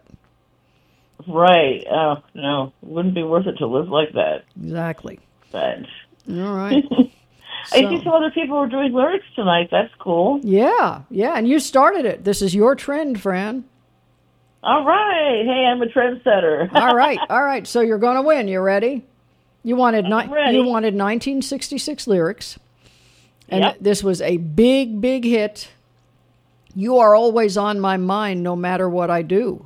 Right. Oh no, it wouldn't be worth it to live like that. Exactly. But All right. I see some other people were doing lyrics tonight. That's cool. Yeah, yeah, and you started it. This is your trend, Fran. All right. Hey, I'm a trendsetter. all right, all right. So you're going to win. You ready? You wanted ni- ready. you wanted nineteen sixty-six lyrics, and Yep. this was a big, big hit. You are always on my mind, no matter what I do.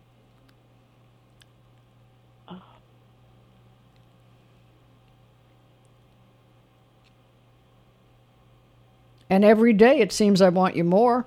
And every day it seems I want you more.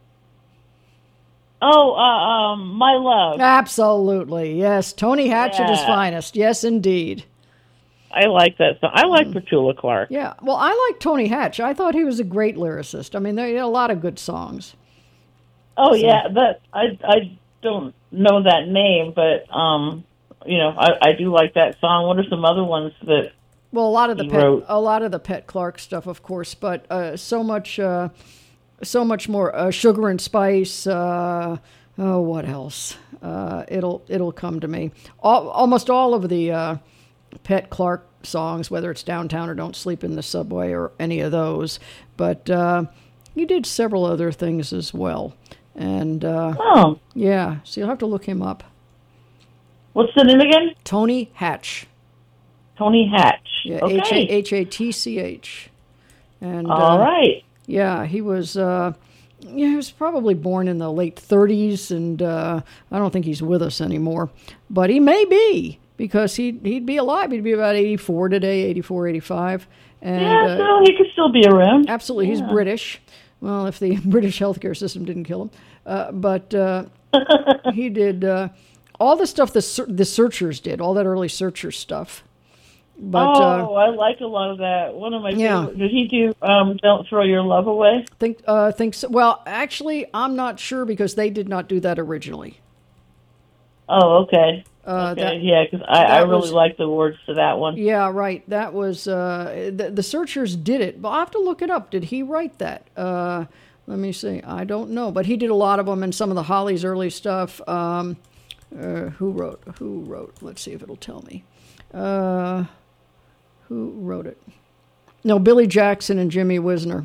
Oh, uh, um, My Love. Absolutely, yes. Tony Hatch at his Yeah. finest. Yes, indeed. I like that song. I like Petula Clark. Yeah, well, I like Tony Hatch. I thought he was a great lyricist. I mean, there are a lot of good songs. Oh, So- yeah. That I I don't know that name, but, um, you know, I, I do like that song. What are some other ones that... Well, a lot of the He Pet, wrote- a lot of the Pet Clark stuff, of course, but uh, so much, uh, so much more. Uh, Sugar and Spice. Uh, oh, what else? Uh, it'll it'll come to me. All, almost all of the uh, Pet Clark songs, whether it's Downtown or Don't Sleep in the Subway or any of those, but uh, he did several other things as well. And uh, oh, yeah, so you'll have to look him up. What's the name again? Tony Hatch. Tony Hatch. Yeah, Okay. H A T C H. And All uh, right. Yeah, he was. Uh, yeah, he was probably born in the late thirties, and uh, I don't think he's with us anymore. But he may be, because he'd he'd be alive. He'd be about eighty-four today, eighty-four, eighty-five. And, Yeah, uh, so he could still be around. absolutely, he's Yeah. British. Well, if the British healthcare system didn't kill him, uh, but uh, he did uh, all the stuff the Ser- the Searchers did, all that early Searchers stuff. But oh, uh, I like a lot of that. One of my Yeah. favorite. Did he do um, "Don't Throw Your Love Away"? think uh, think so. Well, actually, I'm not sure because they did not do that originally. Oh, okay. Uh, okay, that- yeah, because I, I that really was- like the words to that one. Yeah, right. That was uh, the, the Searchers did it, but I'll have to look it up. Did he write that? Uh, let me see. I don't know, but he did a lot of them and some of the Hollies' early stuff. Um, uh, who wrote? Who wrote? Let's see if it'll tell me. Uh, who wrote it? No, Billy Jackson and Jimmy Wisner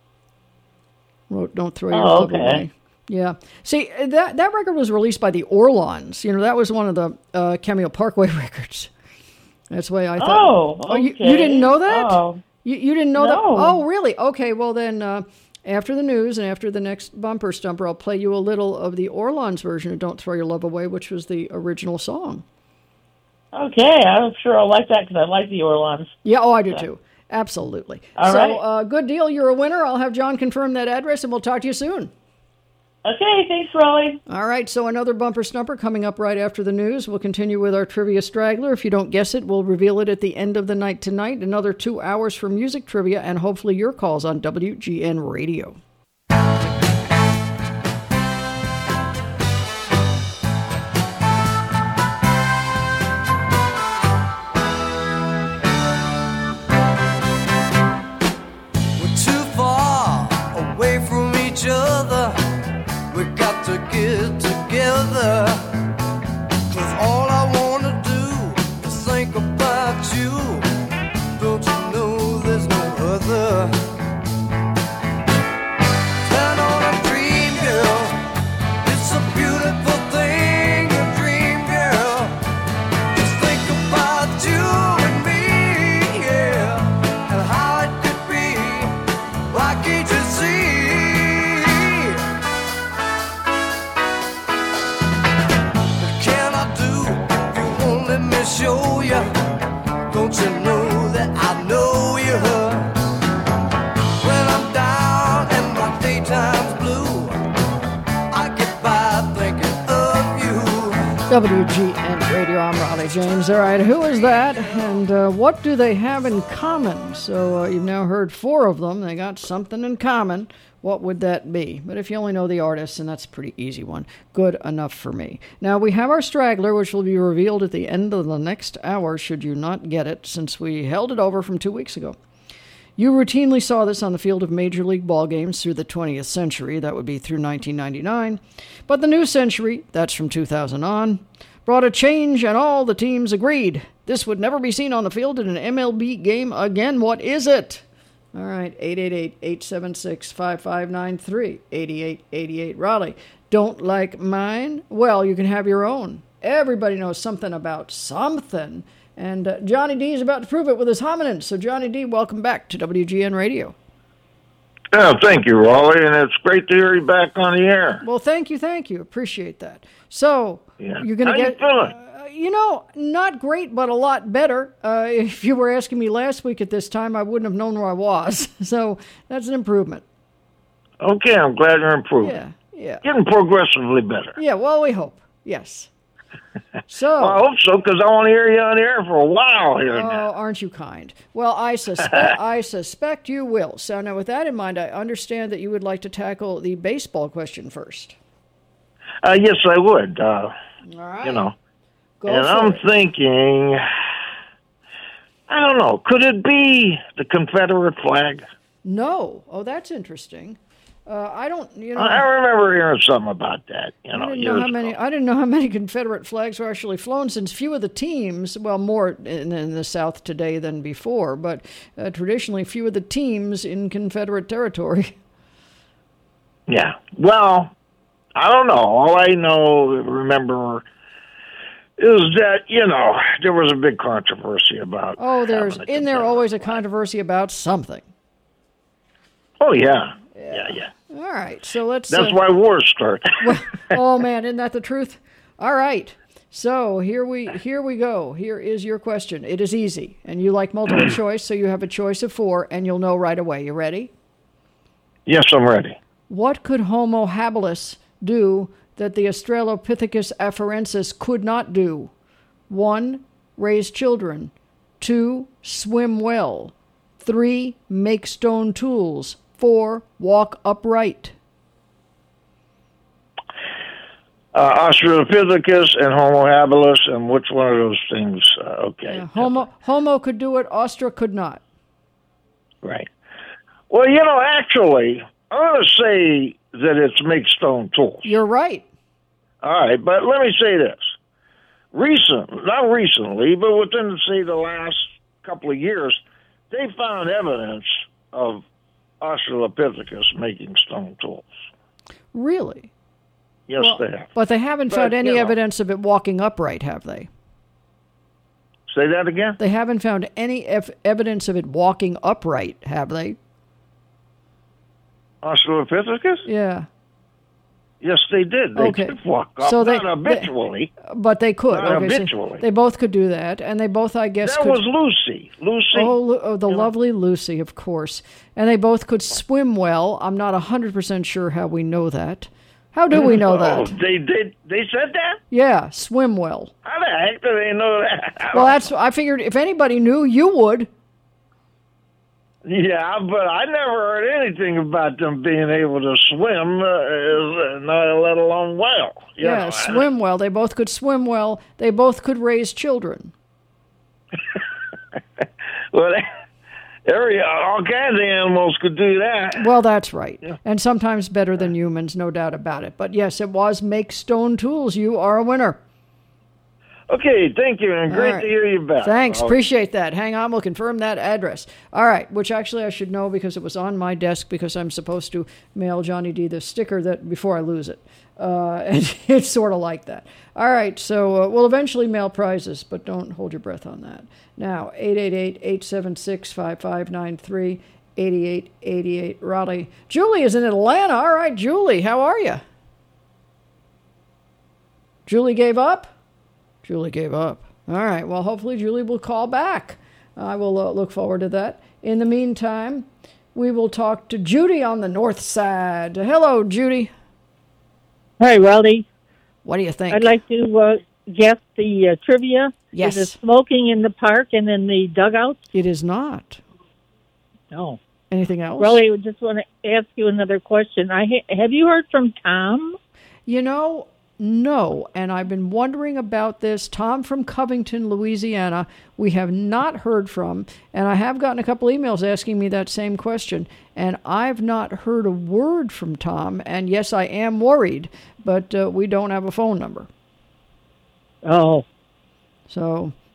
wrote "Don't Throw Your Oh, Love okay. Away." Yeah. See, that that record was released by the Orlons. You know, that was one of the uh, Cameo Parkway records. That's why I thought. Oh, you, you okay. didn't know that? Oh. You you didn't know that? No. Oh, really? Okay. Well, then uh, after the news and after the next bumper stumper, I'll play you a little of the Orlons version of "Don't Throw Your Love Away," which was the original song. Okay, I'm sure I'll like that because I like the Orlons. Yeah. Oh, I do Yeah. too. Absolutely. All so, right. uh, good deal. You're a winner. I'll have John confirm that address, and we'll talk to you soon. Okay, thanks, Raleigh. All right, so another bumper stumper coming up right after the news. We'll continue with our trivia straggler. If you don't guess it, we'll reveal it at the end of the night tonight. Another two hours for music trivia and hopefully your calls on W G N Radio. We're too far away from each other. We got to get together. Cause all I wanna do is think about you. Don't you know there's no other? Turn on a dream girl. It's a beautiful thing, a dream girl. Just think about you and me, yeah. And how it could be. Why can't you see? What can I do if you won't let me show you? Don't you know that I know you? When I'm down and my daytime's blue, I get by thinking of you. W G N Radio, I'm Raleigh James. All right, who is that and uh, what do they have in common? So uh, you've now heard four of them. They got something in common. What would that be? But if you only know the artists, and that's a pretty easy one, good enough for me. Now, we have our straggler, which will be revealed at the end of the next hour, should you not get it, since we held it over from two weeks ago. You routinely saw this on the field of Major League ball games through the twentieth century. That would be through nineteen ninety-nine. But the new century, that's from two thousand on, brought a change, and all the teams agreed. This would never be seen on the field in an M L B game again. What is it? All right, eight eight eight, eight seven six, five five nine three, eight eight eight eight. Raleigh, don't like mine? Well, you can have your own. Everybody knows something about something. And uh, Johnny D is about to prove it with his hominins. So, Johnny D, welcome back to W G N Radio. Oh, thank you, Raleigh, and it's great to hear you back on the air. Well, thank you, thank you. Appreciate that. So, Yeah. you're going to How get... you feeling? Uh, you know, not great, but a lot better. Uh, if you were asking me last week at this time, I wouldn't have known where I was. So, that's an improvement. Okay, I'm glad you're improving. Yeah, yeah. Getting progressively better. Yeah, well, we hope. Yes. So, well, I hope so, because I want to hear you on the air for a while here oh, now. aren't you kind? Well, I suspect I suspect you will. So now, with that in mind, I understand that you would like to tackle the baseball question first. Uh, yes, I would. Uh, All right. You know, Go and for I'm it. thinking, I don't know, could it be the Confederate flag? No. Oh, that's interesting. Uh, I don't. You know. I remember hearing something about that. You I know, didn't know years how many. I didn't know how many Confederate flags were actually flown, since few of the teams, well, more in, in the South today than before, but uh, traditionally few of the teams in Confederate territory. Yeah. Well, I don't know. All I know, remember, is that, you know, there was a big controversy about. Oh, there's having a in there always a controversy about something. Oh, yeah. Yeah, yeah. All right, so let's. That's uh, why wars start. well, oh man, isn't that the truth? All right, so here we here we go. Here is your question. It is easy, and you like multiple choice, so you have a choice of four, and you'll know right away. You ready? Yes, I'm ready. What could Homo habilis do that the Australopithecus afarensis could not do? One, raise children. Two, swim well. Three, make stone tools. Four, walk upright. Uh, Australopithecus and Homo habilis, and which one of those things? Uh, okay. Yeah, Homo, Homo could do it, Austra could not. Right. Well, you know, actually, I'm going to say that it's make stone tools. You're right. All right, but let me say this. Recent, not recently, but within, say, the last couple of years, they found evidence of Australopithecus making stone tools. Really? Yes, Well, they have. But they haven't But, found any you know- evidence of it walking upright, have they? Say that again? They haven't found any ev- evidence of it walking upright, have they? Australopithecus? Yeah. Yes, they did. They Okay. did walk up, So they- not habitually. But they could. Not okay, so habitually. they both could do that, and they both, I guess, That could. was Lucy. Lucy. Oh, Lu- oh, the lovely Lucy, of course. And they both could swim well. I'm not one hundred percent sure how we know that. How do we know Oh, that? they did. They said that? Yeah, swim well. How the heck do they know that? Well, that's. I figured if anybody knew, you would. Yeah, but I never heard anything about them being able to swim, uh, not let alone well. You Yeah, know, swim well. They both could swim well. They both could raise children. Well, every all kinds of animals could do that. Well, that's right. And sometimes better than humans, no doubt about it. But yes, it was make stone tools. You are a winner. Okay, thank you, and great All right. to hear you back. Thanks. I'll- Appreciate that. Hang on. We'll confirm that address. All right. Which actually I should know because it was on my desk because I'm supposed to mail Johnny D the sticker that before I lose it. Uh, and it's sort of like that. All right. So uh, we'll eventually mail prizes, but don't hold your breath on that. Now, eight eight eight, eight seven six, five five nine three, eight eight eight eight, Raleigh. Julie is in Atlanta. All right, Julie. How are you? Julie gave up? Julie gave up. All right. Well, hopefully Julie will call back. I will uh, look forward to that. In the meantime, we will talk to Judy on the north side. Hello, Judy. Hi, Raleigh. What do you think? I'd like to uh, guess the uh, trivia. Yes. Is it smoking in the park and in the dugouts? It is not. No. Anything else? Raleigh, I just want to ask you another question. I ha- have you heard from Tom? You know, no. And I've been wondering about this. Tom from Covington, Louisiana, we have not heard from. And I have gotten a couple emails asking me that same question. And I've not heard a word from Tom. And yes, I am worried, but uh, we don't have a phone number. Oh. So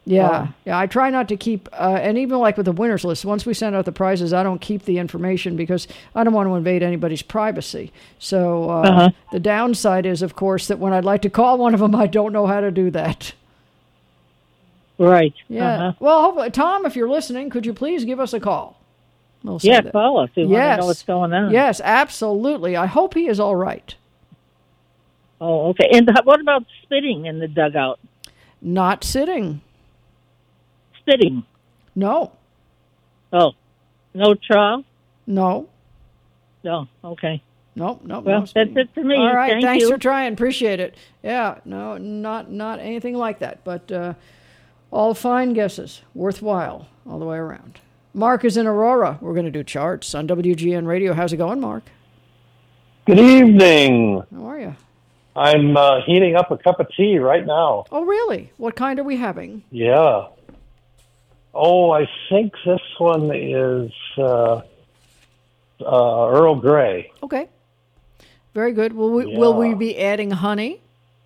Yeah, yeah. I try not to keep, uh, and even like with the winners list, once we send out the prizes, I don't keep the information because I don't want to invade anybody's privacy. So uh, Uh-huh. the downside is, of course, that when I'd like to call one of them, I don't know how to do that. Right. Yeah. Uh-huh. Well, hopefully, Tom, if you're listening, could you please give us a call? We'll say Yeah, that. call us. We want to Yes. know what's going on. Yes, absolutely. I hope he is all right. Oh, okay. And h- what about spitting in the dugout? Not sitting. Spitting? No. Oh, no trial? No. No. Okay. Nope, nope. Well, no that's spitting. it for me. All right, Thank thanks you. for trying. Appreciate it. Yeah, no, not not anything like that, but uh, all fine guesses, worthwhile all the way around. Mark is in Aurora. We're going to do charts on W G N Radio. How's it going, Mark? Good evening. How are you? I'm uh, heating up a cup of tea right now. Oh, really? What kind are we having? Yeah. Oh, I think this one is uh, uh, Earl Grey. Okay. Very good. Will we Yeah. will we be adding honey?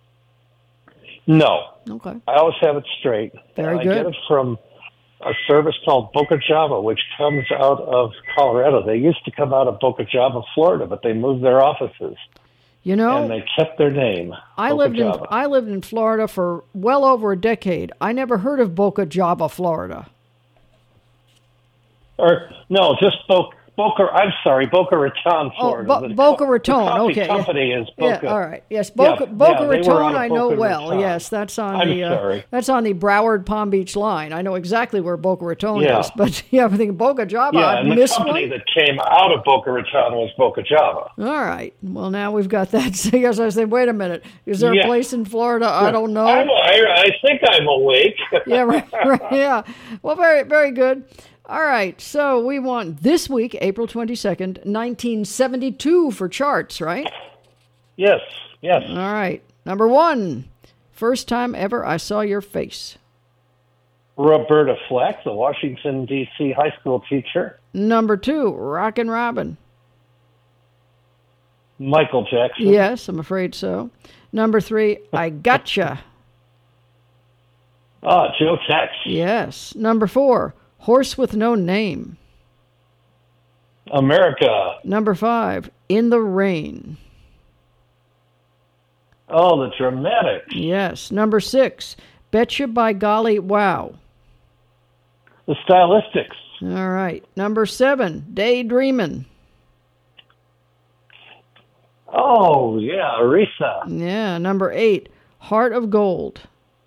No. Okay. I always have it straight. Very I good. get it from a service called Boca Java, which comes out of Colorado. They used to come out of Boca Java, Florida, but they moved their offices. You know, And they kept their name. I Boca lived in Java. I lived in Florida for well over a decade. I never heard of Boca Java, Florida. Or, no, just Boca. Boca, I'm sorry, Boca Raton, Florida. Oh, Bo- The Boca co- Raton. the coffee Okay, company yeah. is Boca. Yeah, all right. Yes, Boca, Yeah, Boca yeah, they were Raton. out of I know Boca well. Raton. Yes, that's on I'm the uh, sorry. that's on the Broward Palm Beach line. I know exactly where Boca Raton Yeah. is. But yeah, I'm thinking Boca Java. Yeah, I and the missed company one. that came out of Boca Raton was Boca Java. All right. Well, now we've got that. So yes, I said, wait a minute. Is there Yeah. a place in Florida? I don't know. I'm, I, I think I'm awake. Yeah, right, right, yeah. Well, very, very good. All right, so we want this week, April twenty-second, nineteen seventy-two for charts, right? Yes, yes. All right. Number one, first time ever I saw your face. Roberta Flack, the Washington, D C high school teacher. Number two, Rockin' Robin. Michael Jackson. Yes, I'm afraid so. Number three, I Gotcha. Ah, Joe Tex. Yes. Number four, Horse with No Name. America. Number five, In the Rain. Oh, the Dramatics. Yes. Number six, Betcha by Golly Wow. The Stylistics. All right. Number seven, Daydreamin'. Oh, yeah, Aretha. Yeah. Number eight, Heart of Gold.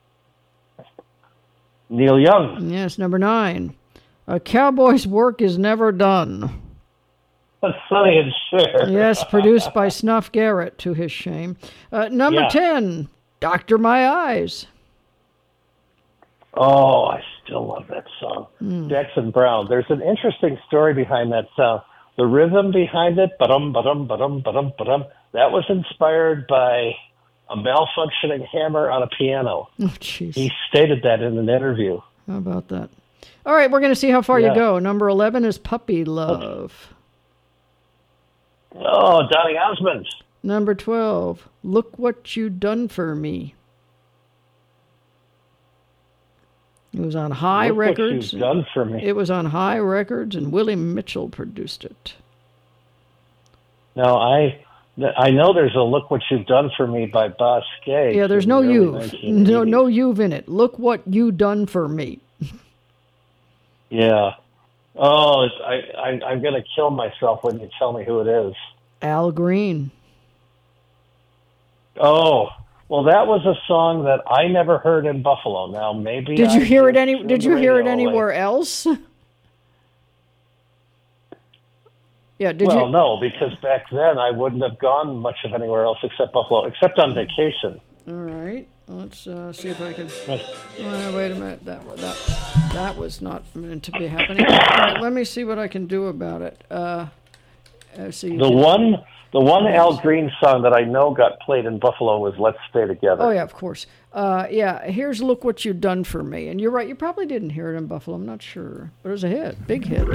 Neil Young. Yes. Number nine, A Cowboy's Work Is Never Done. Sonny and Cher. Yes, produced by Snuff Garrett, to his shame. Uh, number Yeah. ten, Doctor My Eyes. Oh, I still love that song. Mm. Jackson Brown. There's an interesting story behind that song. The rhythm behind it, ba-dum, ba-dum, ba-dum, ba-dum, ba-dum, that was inspired by a malfunctioning hammer on a piano. Oh, jeez. He stated that in an interview. How about that? All right, we're going to see how far Yeah. you go. Number eleven is Puppy Love. Oh, Donny Osmond. Number twelve, Look What You Done For Me. It was on High Look What Records. You've Done For Me. It was on High Records, and Willie Mitchell produced it. Now, I I know there's a Look What You've Done For Me by Boss Skaggs. Yeah, there's in no the early you've. nineteen eighties. No, no you've in it. Look What You Done For Me. Yeah. Oh, it's, I, I, I'm going to kill myself when you tell me who it is. Al Green. Oh, well, that was a song that I never heard in Buffalo. Now, maybe Did you I hear it just any? tuned Did the you hear it radio away. anywhere else? Yeah. Did well, you? no, because back then I wouldn't have gone much of anywhere else except Buffalo, except on vacation. All right. Let's uh, see if I can. Right. Uh, wait a minute. That that that was not meant to be happening. All right. Let me see what I can do about it. Uh, uh, see. The one, the one Al Green song that I know got played in Buffalo was "Let's Stay Together." Oh yeah, of course. Uh, yeah. Here's "Look What You've Done For Me," and you're right. You probably didn't hear it in Buffalo. I'm not sure, but it was a hit, big hit.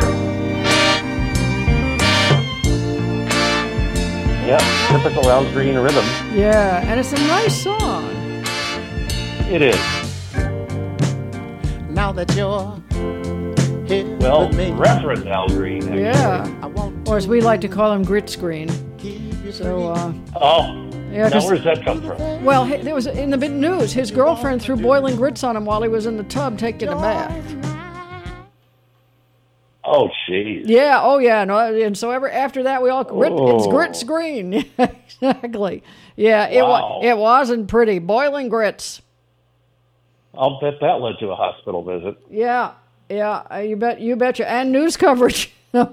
Yeah, typical Al Green rhythm. Yeah, and it's a nice song. It is. now that you're here Well, with me. Reverend Al Green. actually. Yeah. Or as we like to call him, grit screen. So, uh, Oh. Yeah, now 'cause- where's that come from? well, he- there was in the big news, his girlfriend threw boiling grits on him while he was in the tub taking a bath. Oh, jeez. Yeah, oh yeah, no, and so ever after that we all grit, it's Oh. grits green. Exactly. Yeah, it Wow. was it wasn't pretty. Boiling grits. I'll bet that led to a hospital visit. Yeah, yeah, uh, you bet you betcha. And news coverage.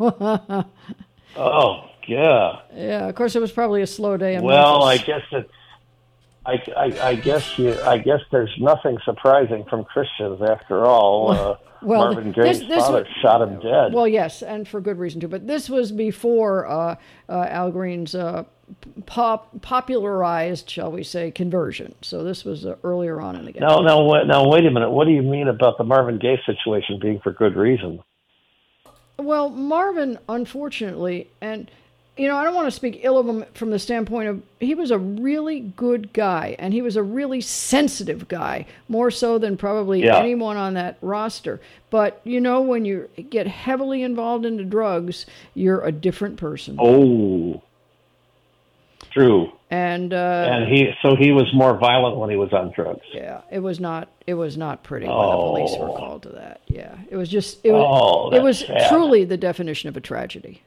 Oh, yeah. Yeah, of course it was probably a slow day in Well, I Memphis. guess it's. I, I, I guess you. I guess there's nothing surprising from Christians after all. Uh, Well, Marvin this- Gaye's this father was- shot him dead. Well, yes, and for good reason too. But this was before uh, uh, Al Green's uh, pop popularized, shall we say, conversion. So this was uh, earlier on in the game. No, no, wait, now wait a minute. What do you mean about the Marvin Gaye situation being for good reason? Well, Marvin, unfortunately, and you know, I don't want to speak ill of him from the standpoint of he was a really good guy, and he was a really sensitive guy, more so than probably Yeah. anyone on that roster. But you know, when you get heavily involved into drugs, you're a different person. Oh, true. And uh, And he, so he was more violent when he was on drugs. yeah, it was not it was not pretty when the police were Oh. called to that. Yeah, it was just it was Oh, it was that's sad. truly the definition of a tragedy.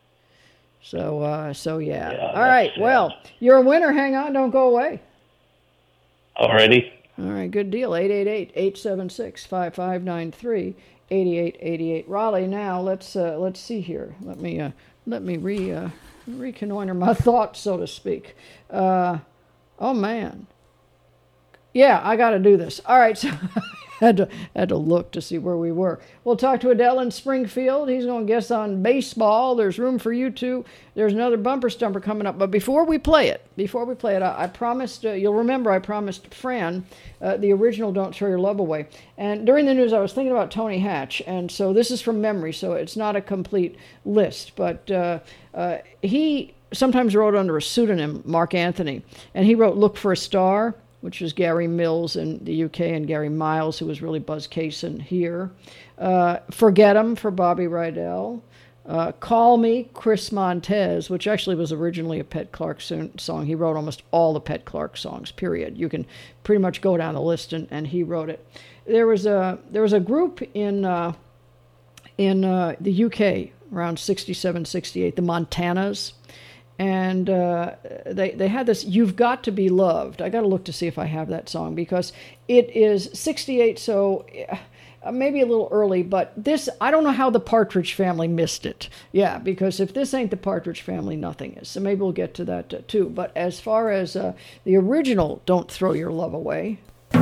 So uh, so yeah. Yeah, All that's right. sad. Well, you're a winner. Hang on, don't go away. Already? All right, good deal. eight eight eight, eight seven six, five five nine three, eight eight eight eight. Raleigh, now let's uh, let's see here. Let me uh, let me re uh, reconnoiter my thoughts, so to speak. Uh, oh man. Yeah, I got to do this. All right, so had to had to look to see where we were. We'll talk to Adele in Springfield. He's going to guess on baseball. There's room for you two. There's another bumper stumper coming up. But before we play it, before we play it, I, I promised. Uh, you'll remember I promised Fran uh, the original "Don't Throw Your Love Away." And during the news, I was thinking about Tony Hatch, and so this is from memory, so it's not a complete list. But uh, uh, he sometimes wrote under a pseudonym, Mark Anthony, and he wrote "Look for a Star," which was Gary Mills in the U K, and Gary Miles, who was really Buzz Cason here. Uh, Forget 'Em for Bobby Rydell. Uh, Call Me, Chris Montez, which actually was originally a Pet Clark song. He wrote almost all the Pet Clark songs, period. You can pretty much go down the list, and, and he wrote it. There was a there was a group in uh, in uh, the U K around sixty-seven, sixty-eight, the Montanas. And uh, they they had this "You've Got to Be Loved." I got to look to see if I have that song because it is sixty-eight, so uh, maybe a little early. But this, I don't know how the Partridge Family missed it. Yeah, because if this ain't the Partridge Family, nothing is. So maybe we'll get to that uh, too. But as far as uh, the original "Don't Throw Your Love Away,"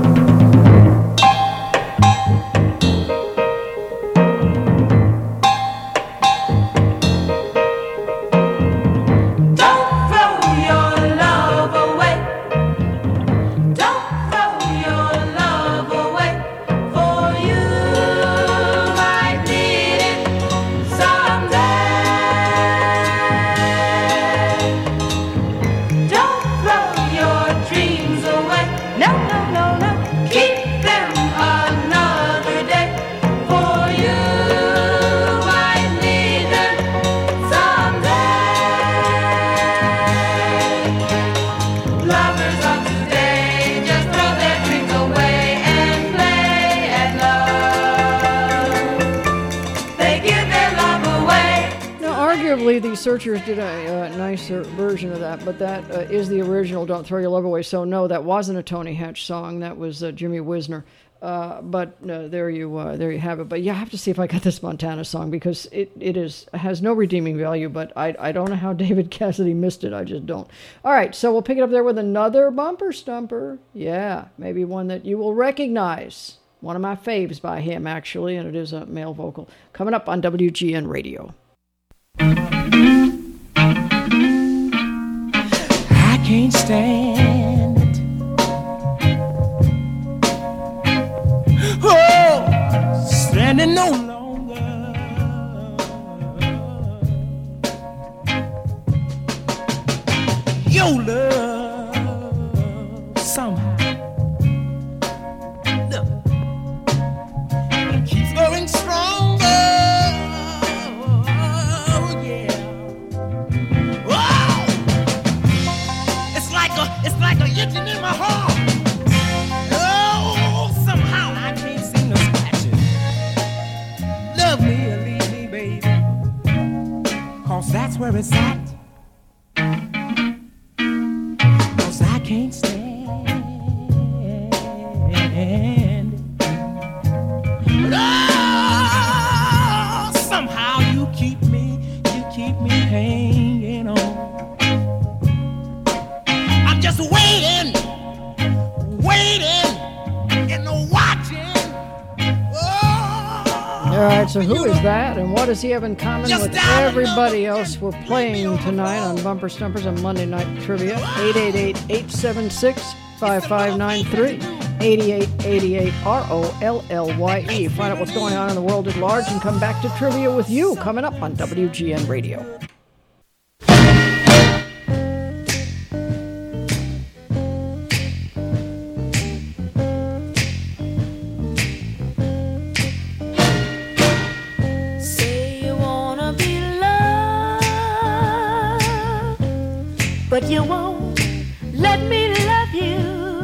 the Searchers did a uh, nicer version of that, but that uh, is the original "Don't Throw Your Love Away." So no, that wasn't a Tony Hatch song. That was uh, Jimmy Wisner. Uh, but uh, there you uh, there you have it. But yeah, I have to see if I got this Montana song because it, it is has no redeeming value. But I I don't know how David Cassidy missed it. I just don't. All right, so we'll pick it up there with another bumper stumper. Yeah, maybe one that you will recognize. One of my faves by him actually, and it is a male vocal. Coming up on W G N Radio. I can't stand it. Oh, standing no longer. Your love somehow. Look. where it's at. 'Cause I can't stand it. But oh, somehow you keep me, you keep me hanging on. I'm just waiting, waiting, and watching. All right, so who is that, and what does he have in common Just with down everybody else we're playing tonight on Bumper Stumpers on Monday Night Trivia? eight eight eight, eight seven six, five five nine three, eight eight eight eight, R O L L Y E. Find out what's going on in the world at large and come back to trivia with you coming up on W G N Radio. Say you wanna be loved, but you won't let me love you.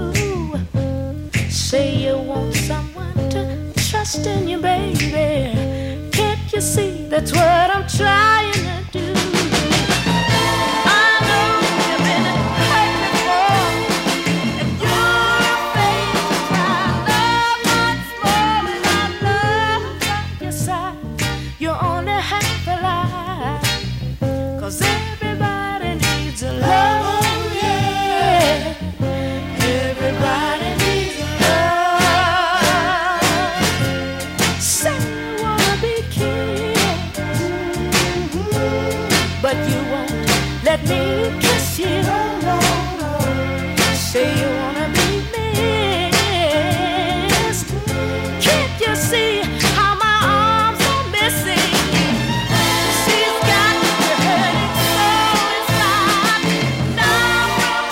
Say you want someone to trust in you, baby. Can't you see that's what I'm trying to do? I know you've been hurt before, and you're afraid to try love once more. And I love by your side, you're only half alive. 'Cause everybody needs a love, yeah. Everybody needs a love. Say you wanna be kissed, but you won't let me kiss you. Say you wanna be missed. Can't you see how my arms are missing? She's got me hurting so inside. Now I'm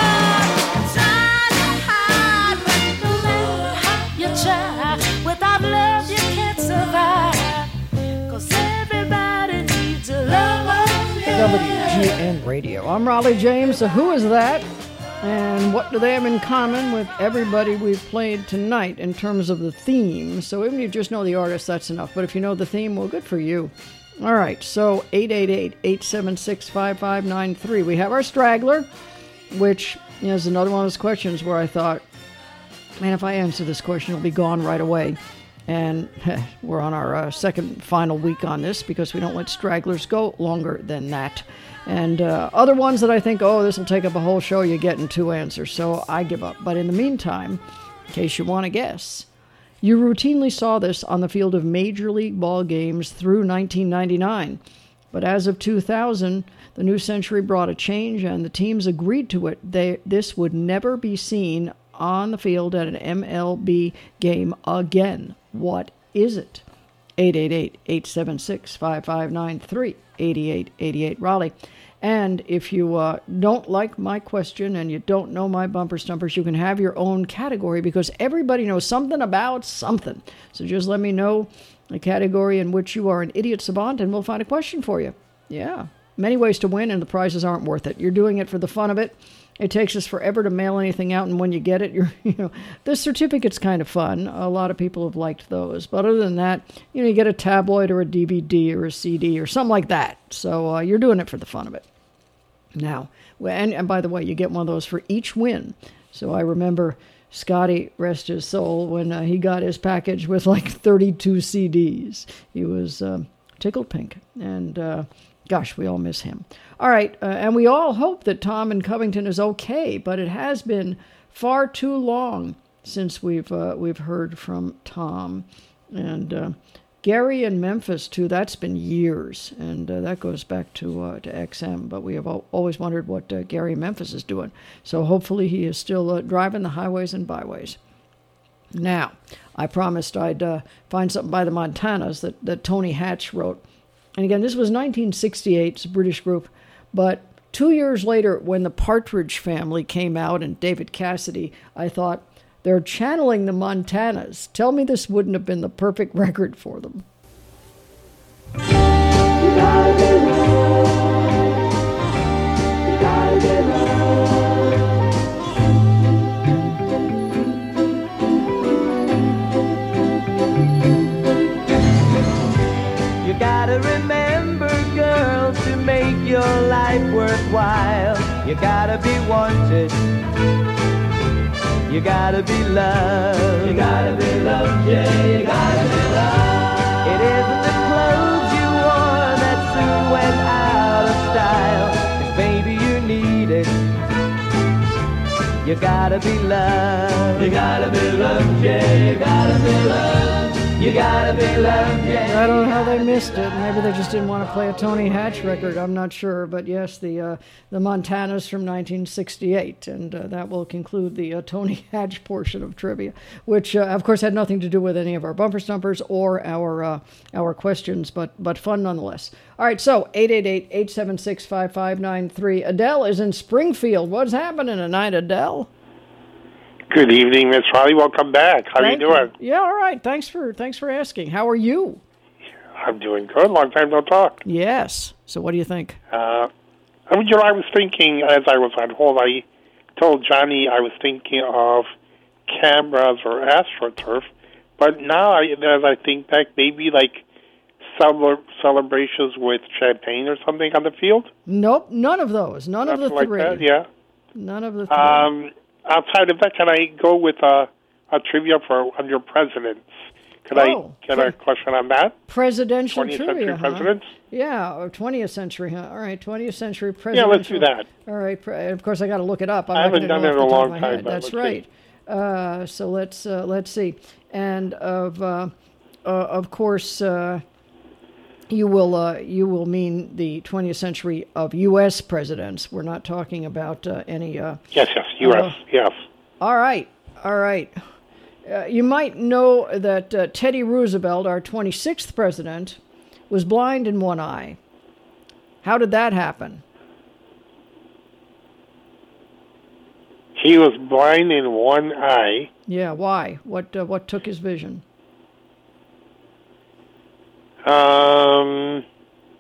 trying to hide, but no matter how you try, without love you can't survive. 'Cause everybody needs a love, yeah. W G N Radio. I'm Raleigh James. So who is that? And what do they have in common with everybody we've played tonight in terms of the theme? So even if you just know the artist, that's enough. But if you know the theme, well, good for you. All right, so eight eight eight, eight seven six, five five nine three. We have our straggler, which is another one of those questions where I thought, man, if I answer this question, it'll be gone right away. And we're on our uh, second final week on this because we don't let stragglers go longer than that. And uh, other ones that I think, oh, this will take up a whole show, you get in two answers. So I give up. But in the meantime, in case you want to guess, you routinely saw this on the field of Major League ball games through nineteen ninety-nine. But as of two thousand, the new century brought a change, and the teams agreed to it. They, this would never be seen on the field at an M L B game again. What is it? eight eight eight, eight seven six, five five nine three, eight eight eight eight, Raleigh. And if you uh, don't like my question and you don't know my bumper stumpers, you can have your own category because everybody knows something about something. So just let me know the category in which you are an idiot savant and we'll find a question for you. Yeah. Many ways to win and the prizes aren't worth it. You're doing it for the fun of it. It takes us forever to mail anything out, and when you get it, you're, you know, the certificate's kind of fun. A lot of people have liked those. But other than that, you know, you get a tabloid or a D V D or a C D or something like that. So uh, you're doing it for the fun of it. Now, and, and by the way, you get one of those for each win. So I remember Scotty, rest his soul, when uh, he got his package with like thirty-two C Ds. He was uh, tickled pink. And uh, gosh, we all miss him. All right, uh, and we all hope that Tom in Covington is okay, but it has been far too long since we've uh, we've heard from Tom. And uh, Gary in Memphis, too, that's been years, and uh, that goes back to uh, to X M, but we have al- always wondered what uh, Gary in Memphis is doing. So hopefully he is still uh, driving the highways and byways. Now, I promised I'd uh, find something by the Montanas that, that Tony Hatch wrote. And again, this was nineteen sixty-eight, it's a British group, but two years later, when the Partridge Family came out and David Cassidy, I thought, they're channeling the Montanas. Tell me this wouldn't have been the perfect record for them. You gotta remember, girl, to make life worthwhile. You gotta be wanted. You gotta be loved. You gotta be loved, yeah. You gotta be loved. It isn't the clothes you wore that soon went out of style. 'Cause baby, you need it. You gotta be loved. You gotta be loved, yeah. You gotta be loved. You gotta be loved, yeah. I don't know how they missed it. Maybe they just didn't want to play a Tony Hatch record. I'm not sure. But yes, the uh, the Montanas from nineteen sixty-eight. And uh, that will conclude the uh, Tony Hatch portion of trivia, which, uh, of course, had nothing to do with any of our bumper stumpers or our uh, our questions, but, but fun nonetheless. All right, so eight eight eight, eight seven six, five five nine three. Adele is in Springfield. What's happening tonight, Adele? Good evening, Miss Riley. Welcome back. How Thank are you doing? Yeah, all right. Thanks for thanks for asking. How are you? I'm doing good. Long time no talk. Yes. So what do you think? Uh, I mean, you know, I was thinking as I was on hold, I told Johnny I was thinking of cameras or AstroTurf, but now I, as I think back, maybe like cele- celebrations with champagne or something on the field. Nope, none of those. None Nothing of the like three. that, yeah. None of the three. Um, outside of that, can I go with a, a trivia for on your presidents? Could Oh, I get a question on that? Presidential twentieth trivia, century huh? presidents? Yeah, or twentieth century, huh? All right, twentieth century Yeah, presidential. let's do that. All right, pre- of course I got to look it up. I'm I not haven't gonna done know it in off a the top long of my time, head. but That's let's right. Uh, so let's uh, let's see, and of uh, uh, of course uh, you will uh, you will mean the twentieth century of U S presidents. We're not talking about uh, any. Uh, Yes, yes, U S, uh, yes. All right, all right. Uh, you might know that uh, Teddy Roosevelt, our twenty-sixth president, was blind in one eye. How did that happen? He was blind in one eye. Yeah, why? What uh, what took his vision? Um,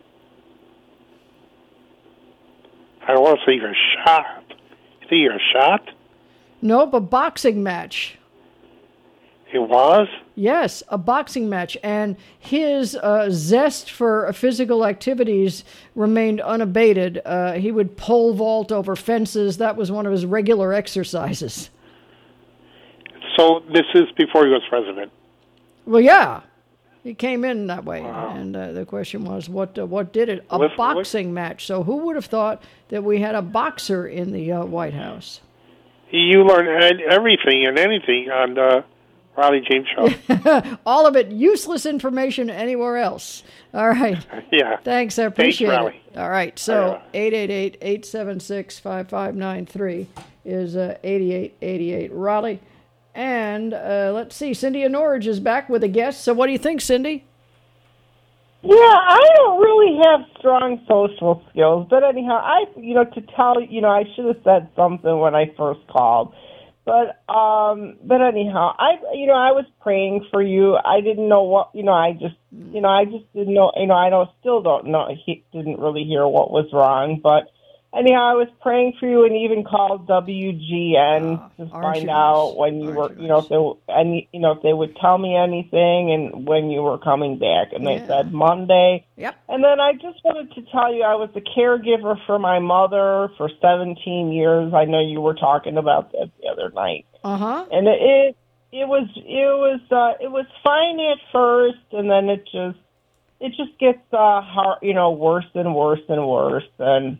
I don't want to say you're shot. You think you're shot? Nope, a boxing match. It was? Yes, a boxing match. And his uh, zest for physical activities remained unabated. Uh, he would pole vault over fences. That was one of his regular exercises. So this is before he was president. Well, yeah. He came in that way. Wow. And uh, the question was, what uh, what did it? A Listen, boxing match. So who would have thought that we had a boxer in the uh, White House? You learn everything and anything on the Riley James Show. All of it useless information anywhere else. All right. Yeah. Thanks. I appreciate Thanks, it. All right. So eight eight eight, eight seven six, five five nine three is uh, eighty-eight eighty-eight Raleigh. And uh, let's see. Cindy in Norwich is back with a guest. So what do you think, Cindy? Yeah, I don't really have strong social skills, but anyhow, I, you know, to tell, you know, I should have said something when I first called. But um, but anyhow, I you know I was praying for you. I didn't know what you know. I just you know I just didn't know. You know I don't still don't know. He didn't really hear what was wrong. But anyhow, I was praying for you and even called W G N to find out when you were you know if they any you know if they would tell me anything and when you were coming back. And they said Monday. Yep. And then I just wanted to tell you I was a caregiver for my mother for seventeen years. I know you were talking about that the other night. Uh huh. And it, it it was it was uh, it was fine at first, and then it just it just gets uh, hard, you know, worse and worse and worse, and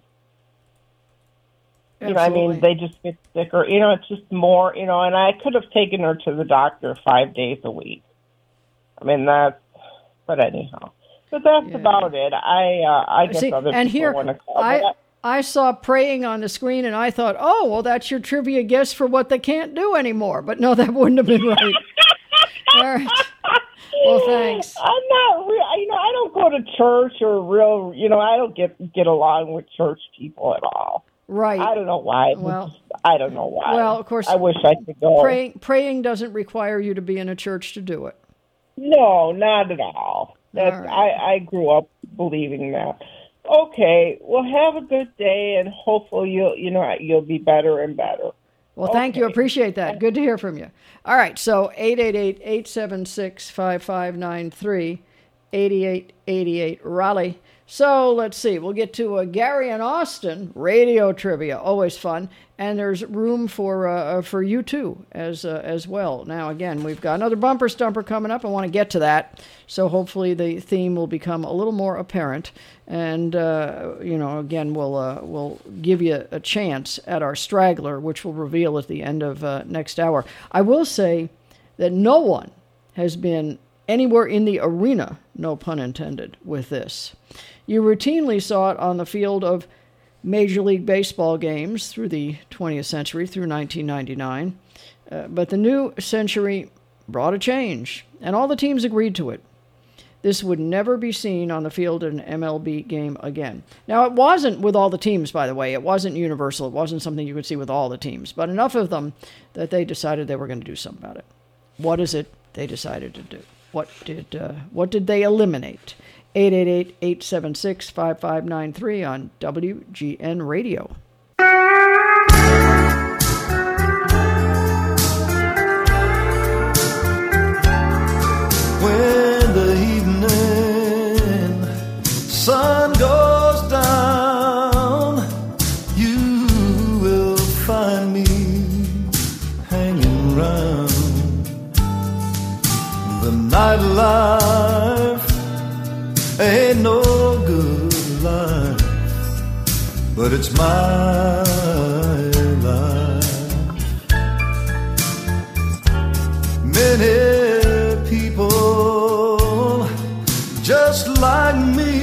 you know, I mean, they just get sicker. You know, it's just more, you know. And I could have taken her to the doctor five days a week. I mean, that's. But anyhow, but that's yeah. about it. I uh, I guess See, other and people here, want to call. I, I, I saw praying on the screen, and I thought, oh, well, that's your trivia guess for what they can't do anymore. But no, that wouldn't have been right. All right. Well, thanks. I'm not real. You know, I don't go to church or real. You know, I don't get get along with church people at all. Right. I don't know why. Well, I don't know why. Well, of course. I wish I could go. Praying, praying doesn't require you to be in a church to do it. No, not at all. That's, all right. I, I grew up believing that. Okay. Well, have a good day, and hopefully you'll you know you'll be better and better. Well, thank okay. you. Appreciate that. Good to hear from you. All right. So eight eight eight, eight seven six, five five nine three eighty-eight eighty-eight Raleigh. So let's see. We'll get to uh, Gary and Austin radio trivia. Always fun, and there's room for uh, for you too as uh, as well. Now again, we've got another bumper stumper coming up. I want to get to that, so hopefully the theme will become a little more apparent. And uh, you know, again, we'll uh, we'll give you a chance at our straggler, which we'll reveal at the end of uh, next hour. I will say that no one has been anywhere in the arena, no pun intended, with this. You routinely saw it on the field of Major League Baseball games through the twentieth century, through nineteen ninety-nine. Uh, but the new century brought a change, and all the teams agreed to it. This would never be seen on the field in an M L B game again. Now, it wasn't with all the teams, by the way. It wasn't universal. It wasn't something you could see with all the teams, but enough of them that they decided they were going to do something about it. What is it they decided to do? What did uh, what did they eliminate? eight eight eight, eight seven six, five five nine three on W G N Radio. When the evening sun goes down, you will find me hanging round. The nightlife ain't no good life, but it's my life. Many people just like me,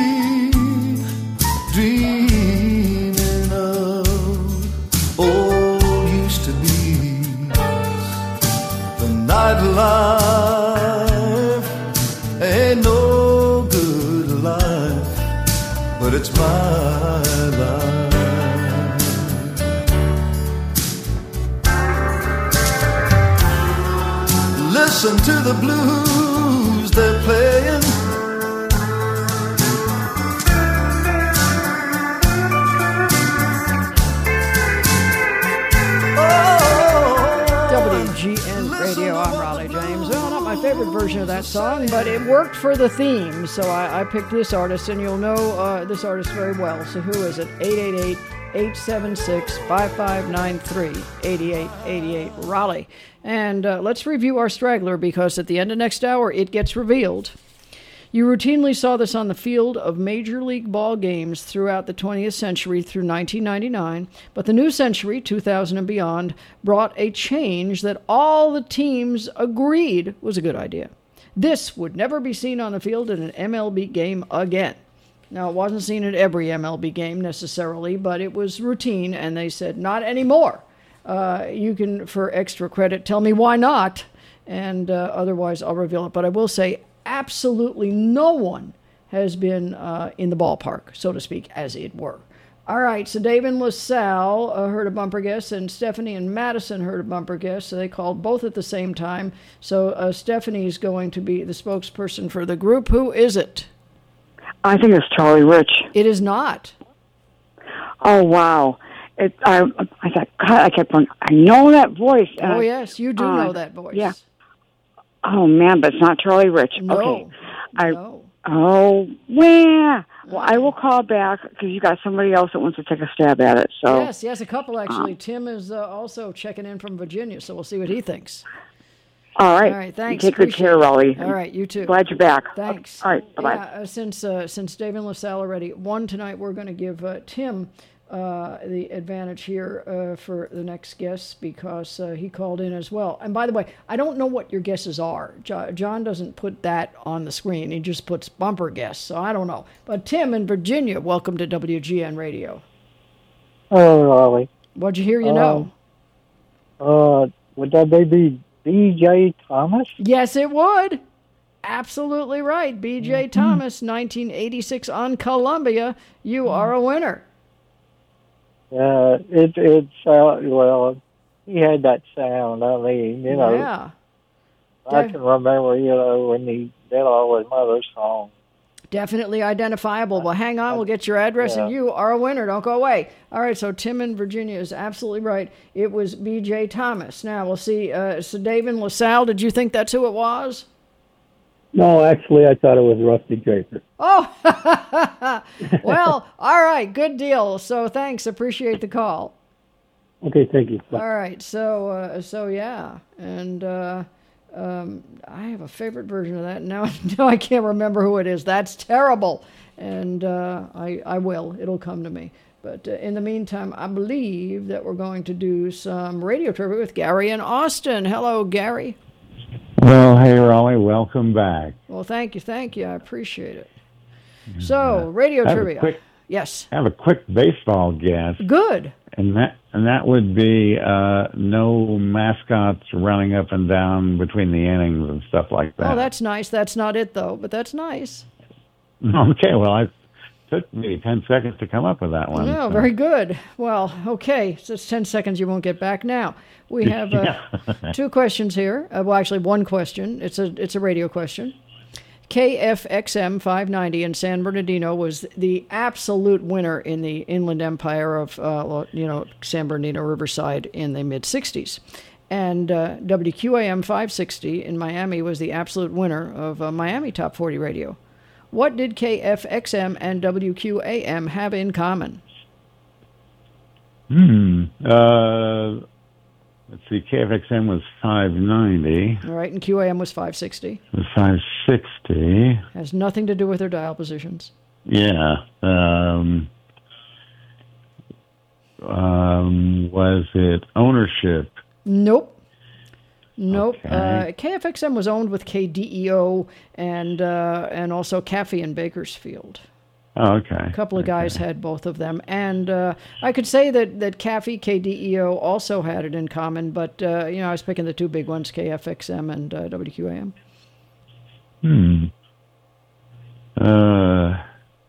dreaming of old used to be. The nightlife ain't no good life, but it's my life. Listen to the blues they're playing. W G N Radio, I'm Raleigh James. Well, not my favorite version of that song, but it worked for the theme, so I, I picked this artist, and you'll know uh, this artist very well. So who is it? eight eight eight, eight seven six, five five nine three, eight eight eight eight Raleigh. And uh, let's review our straggler, because at the end of next hour, it gets revealed. You routinely saw this on the field of Major League ball games throughout the twentieth century through nineteen ninety-nine, but the new century, two thousand and beyond, brought a change that all the teams agreed was a good idea. This would never be seen on the field in an M L B game again. Now, it wasn't seen at every M L B game necessarily, but it was routine, and they said, not anymore. Uh, you can, for extra credit, tell me why not, and uh, otherwise I'll reveal it. But I will say, absolutely no one has been uh, in the ballpark, so to speak, as it were. All right, so Dave and LaSalle uh, heard a bumper guess, and Stephanie and Madison heard a bumper guess, so they called both at the same time. So uh, Stephanie's going to be the spokesperson for the group. Who is it? I think it's Charlie Rich. It is not. Oh, wow. It, I, I thought, God, I kept on, I know that voice. Oh, uh, yes, you do uh, know that voice. Yeah. Oh, man, but it's not Charlie Rich. No, okay. I, no. Oh, yeah. Well, I will call back because you got somebody else that wants to take a stab at it. So Yes, yes, a couple, actually. Um, Tim is uh, also checking in from Virginia, so we'll see what he thinks. All right. All right, thanks. You take good care, Raleigh. All right, you too. Glad you're back. Thanks. Okay. All right, bye-bye. Yeah, uh, since, uh, since Dave and LaSalle already won tonight, we're going to give uh, Tim uh, the advantage here uh, for the next guest, because uh, he called in as well. And by the way, I don't know what your guesses are. Jo- John doesn't put that on the screen. He just puts bumper guests, so I don't know. But Tim in Virginia, welcome to W G N Radio. Oh, Raleigh. What'd you hear you know? Uh, would that be B J Thomas? Yes, it would. Absolutely right. B J Mm-hmm. Thomas, nineteen eighty-six on Columbia. You are a winner. Uh, it it uh, well, he had that sound. I mean, you know, Yeah. I can remember, you know, when he did all his mother's songs. Definitely identifiable. Well, hang on. We'll get your address, Yeah. and you are a winner. Don't go away. All right, so Tim in Virginia is absolutely right. It was B J Thomas. Now, we'll see. Uh, so Dave and LaSalle, did you think that's who it was? No, actually, I thought it was Rusty Draper. Oh, well, all right, good deal. So thanks, appreciate the call. Okay, thank you. Bye. All right, so uh, so yeah, and uh, um, I have a favorite version of that. Now, now I can't remember who it is. That's terrible, and uh, I I will. It'll come to me. But uh, in the meantime, I believe that we're going to do some radio trivia with Gary in Austin. Hello, Gary. Well, hey, Raleigh, welcome back. Well, thank you, thank you. I appreciate it. So, radio I have a trivia. quick- Yes. I have a quick baseball guess. Good. And that and that would be uh, no mascots running up and down between the innings and stuff like that. Oh, that's nice. That's not it, though, but that's nice. Okay, well, it took me ten seconds to come up with that one. No, so. very good. Well, okay, so it's ten seconds you won't get back now. We have uh, two questions here. Uh, well, actually, one question. It's a it's a radio question. K F X M five ninety in San Bernardino was the absolute winner in the Inland Empire of, uh, you know, San Bernardino, Riverside in the mid-sixties. And uh, W Q A M five sixty in Miami was the absolute winner of uh, Miami Top forty Radio. What did K F X M and W Q A M have in common? Hmm. Uh, let's see. K F X M was five ninety. All right, and Q A M was five sixty. It was five sixty. Has nothing to do with their dial positions. Yeah. Um, um, was it ownership? Nope. Nope. Okay. Uh, K F X M was owned with K D E O and uh, and also Caffey in Bakersfield. Oh, okay. A couple of guys had both of them. And uh, I could say that, that Caffey, K D E O, also had it in common, but, uh, you know, I was picking the two big ones, K F X M and uh, W Q A M. Hmm. Uh,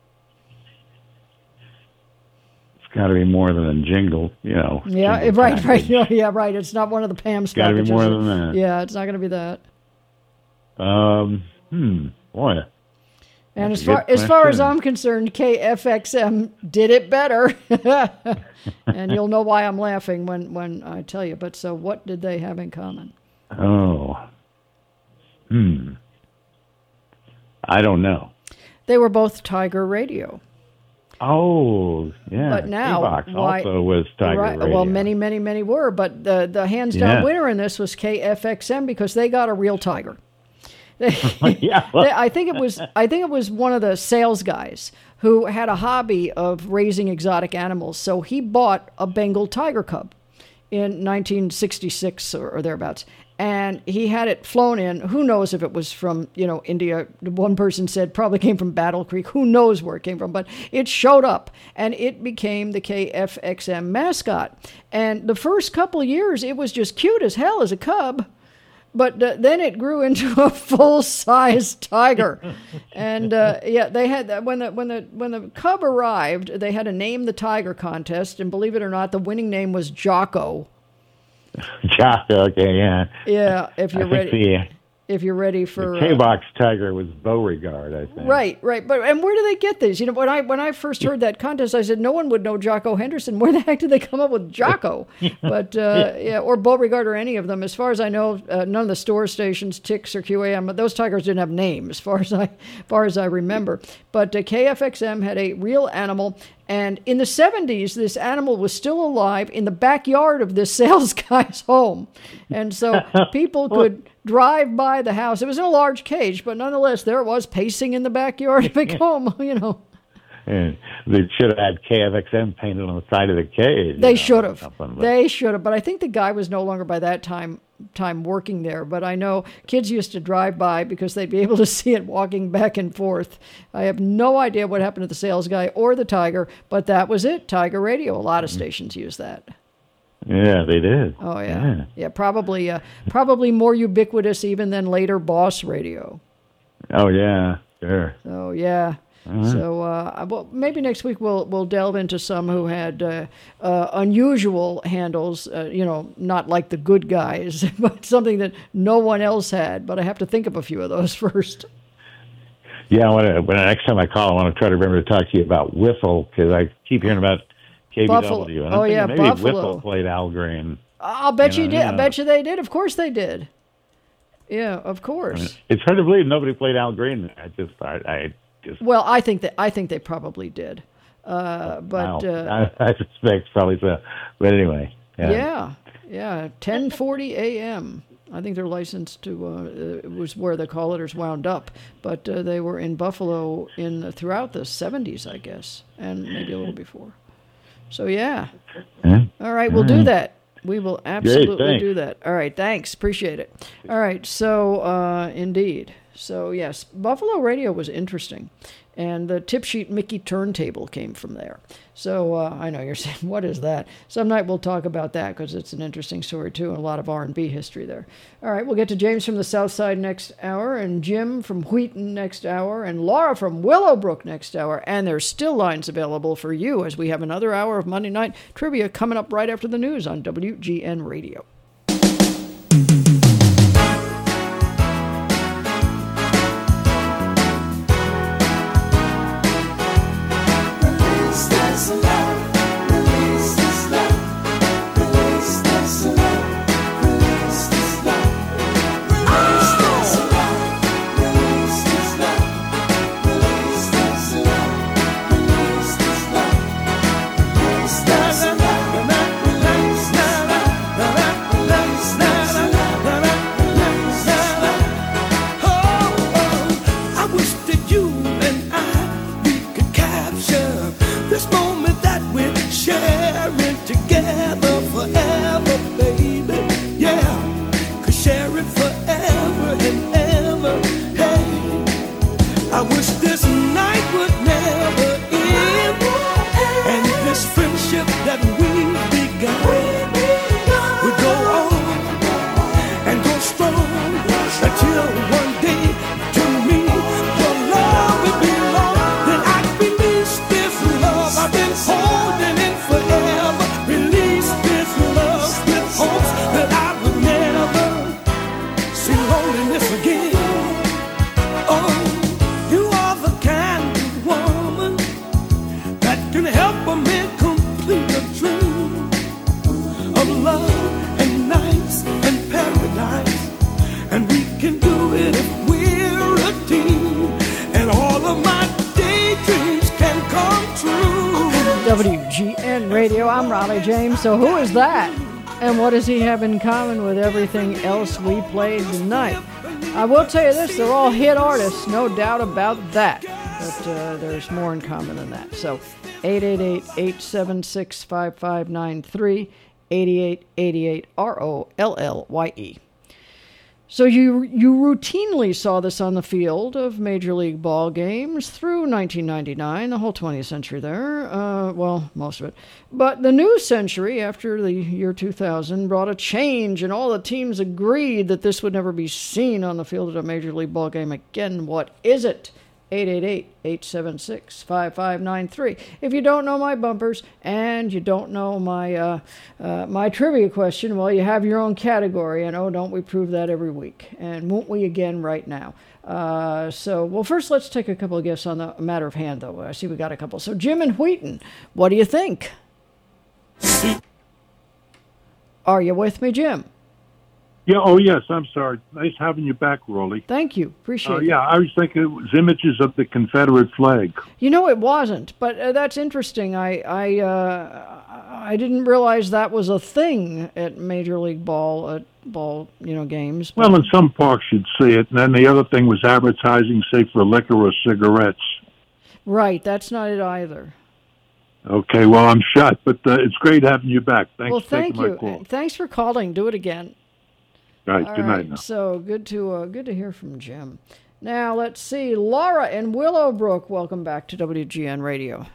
it's got to be more than a jingle, you know. Yeah, jingle right, package. right. Yeah, right. It's not one of the Pam's Gotta be packages. more than that. Yeah, it's not going to be that. Um, hmm, boy. And That's as a far good as far as question. I'm concerned, K F X M did it better, and you'll know why I'm laughing when, when I tell you. But so, what did they have in common? Oh. Hmm. I don't know. They were both Tiger Radio. Oh, yeah. But now, K-Box why- also was Tiger right, Radio. Well, many, many, many were, but the the hands down Yeah. winner in this was K F X M because they got a real tiger. They, yeah, they- I think it was I think it was one of the sales guys who had a hobby of raising exotic animals, so he bought a Bengal tiger cub in nineteen sixty-six or, or thereabouts. And he had it flown in. Who knows if it was from, you know, India? One person said probably came from Battle Creek. Who knows where it came from? But it showed up, and it became the K F X M mascot. And the first couple of years, it was just cute as hell as a cub. But uh, then it grew into a full-size tiger, and uh, yeah, they had when the when the when the cub arrived, they had a name the tiger contest, and believe it or not, the winning name was Jocko. Jocko, okay, yeah. Yeah, if you're I think ready. The, If you're ready for the K-Box Tiger was Beauregard, I think. uh, right, right, but and where do they get these? You know, when I when I first heard that contest, I said no one would know Jocko Henderson. Where the heck did they come up with Jocko? But uh, yeah, or Beauregard or any of them. As far as I know, uh, none of the store stations, Tix or Q A M, but those tigers didn't have names, as far as I, far as I remember. But uh, K F X M had a real animal. And in the seventies, this animal was still alive in the backyard of this sales guy's home. And so people could drive by the house. It was in a large cage, but nonetheless, there it was pacing in the backyard of the home, you know. And they should have had K F X M painted on the side of the cage. They you know, should or have. something, but- They should have. But I think the guy was no longer by that time time working there. But I know kids used to drive by because they'd be able to see it walking back and forth. I have no idea what happened to the sales guy or the tiger, but that was it. Tiger Radio. A lot of stations use that. Yeah, they did. Oh yeah, yeah. yeah probably, uh, probably more ubiquitous even than later Boss Radio. Oh, yeah, sure. So yeah. Uh-huh. So uh, well, maybe next week we'll we'll delve into some who had uh, uh, unusual handles. Uh, you know, not like the good guys, but something that no one else had. But I have to think of a few of those first. Yeah, I want to, when the next time I call, I want to try to remember to talk to you about Whiffle, because I keep hearing about K B W. Buffalo. And I'm Oh, thinking yeah, maybe Buffalo. Whiffle played Al Green. I'll bet you, You know, did. I yeah. bet you they did. Of course they did. Yeah, of course. I mean, it's hard to believe nobody played Al Green. I just, I, I just. Well, I think that I think they probably did, uh, but Wow. uh, I, I suspect probably so. But anyway. Yeah. yeah, yeah, ten forty a.m. I think they're licensed to. Uh, it was where the Call-Letters wound up, but uh, they were in Buffalo in throughout the seventies, I guess, and maybe a little before. So yeah. Yeah. All right, we'll All do right. that. We will absolutely thanks. do that. All right, thanks. Appreciate it. All right, so uh, indeed. So, yes, Buffalo Radio was interesting. And the tip sheet Mickey turntable came from there. So uh, I know you're saying, what is that? Some night we'll talk about that because it's an interesting story, too, and a lot of R and B history there. All right, we'll get to James from the South Side next hour, and Jim from Wheaton next hour, and Laura from Willowbrook next hour. And there's still lines available for you as we have another hour of Monday Night Trivia coming up right after the news on W G N Radio. I wish that you and I, we could capture this moment that we're sharing together forever, baby. Yeah, could share it forever and ever. Hey, I wish this night would never end, and this friendship that we've begun would go on and go strong until one day to me your love would belong. Then I'd release this love I've been holding in forever. Release this love with hopes that I would never see loneliness again. Oh, you are the kind of woman that can help a man complete a dream of love and nights and paradise. And we can do it if we're a team. And all of my daydreams can come true. W G N Radio, I'm Raleigh James. So who is that? And what does he have in common with everything else we played tonight? I will tell you this, they're all hit artists, no doubt about that. But uh, there's more in common than that. So eight eight eight, eight seven six, five five nine three, eight eight eight eight, R O L L Y E. So you you routinely saw this on the field of Major League ball games through nineteen ninety-nine, the whole twentieth century there, uh, well, most of it. But the new century, after the year two thousand, brought a change, and all the teams agreed that this would never be seen on the field at a Major League ball game again. What is it? eight eight eight, eight seven six, five five nine three. If you don't know my bumpers and you don't know my uh, uh, my trivia question, well, you have your own category, and oh, don't we prove that every week? And won't we again right now? Uh, so, well, first let's take a couple of guesses on the matter of hand, though. I see we got a couple. So, Jim and Wheaton, what do you think? Are you with me, Jim? Yeah, oh yes, I'm sorry. Nice having you back, Rolly. Thank you. Appreciate Uh, it. yeah, I was thinking it was images of the Confederate flag. You know, it wasn't, but uh, that's interesting. I I uh, I didn't realize that was a thing at Major League ball at ball you know games. but- Well, in some parks you'd see it, and then the other thing was advertising, say, for liquor or cigarettes. Right, that's not it either. Okay, well, I'm shut, but uh, it's great having you back. Thanks well, for thank taking you. my call. Uh, Thanks for calling. Do it again. All right, All good night right, now. So good to uh, good to hear from Jim. Now let's see, Laura in Willowbrook. Welcome back to W G N Radio.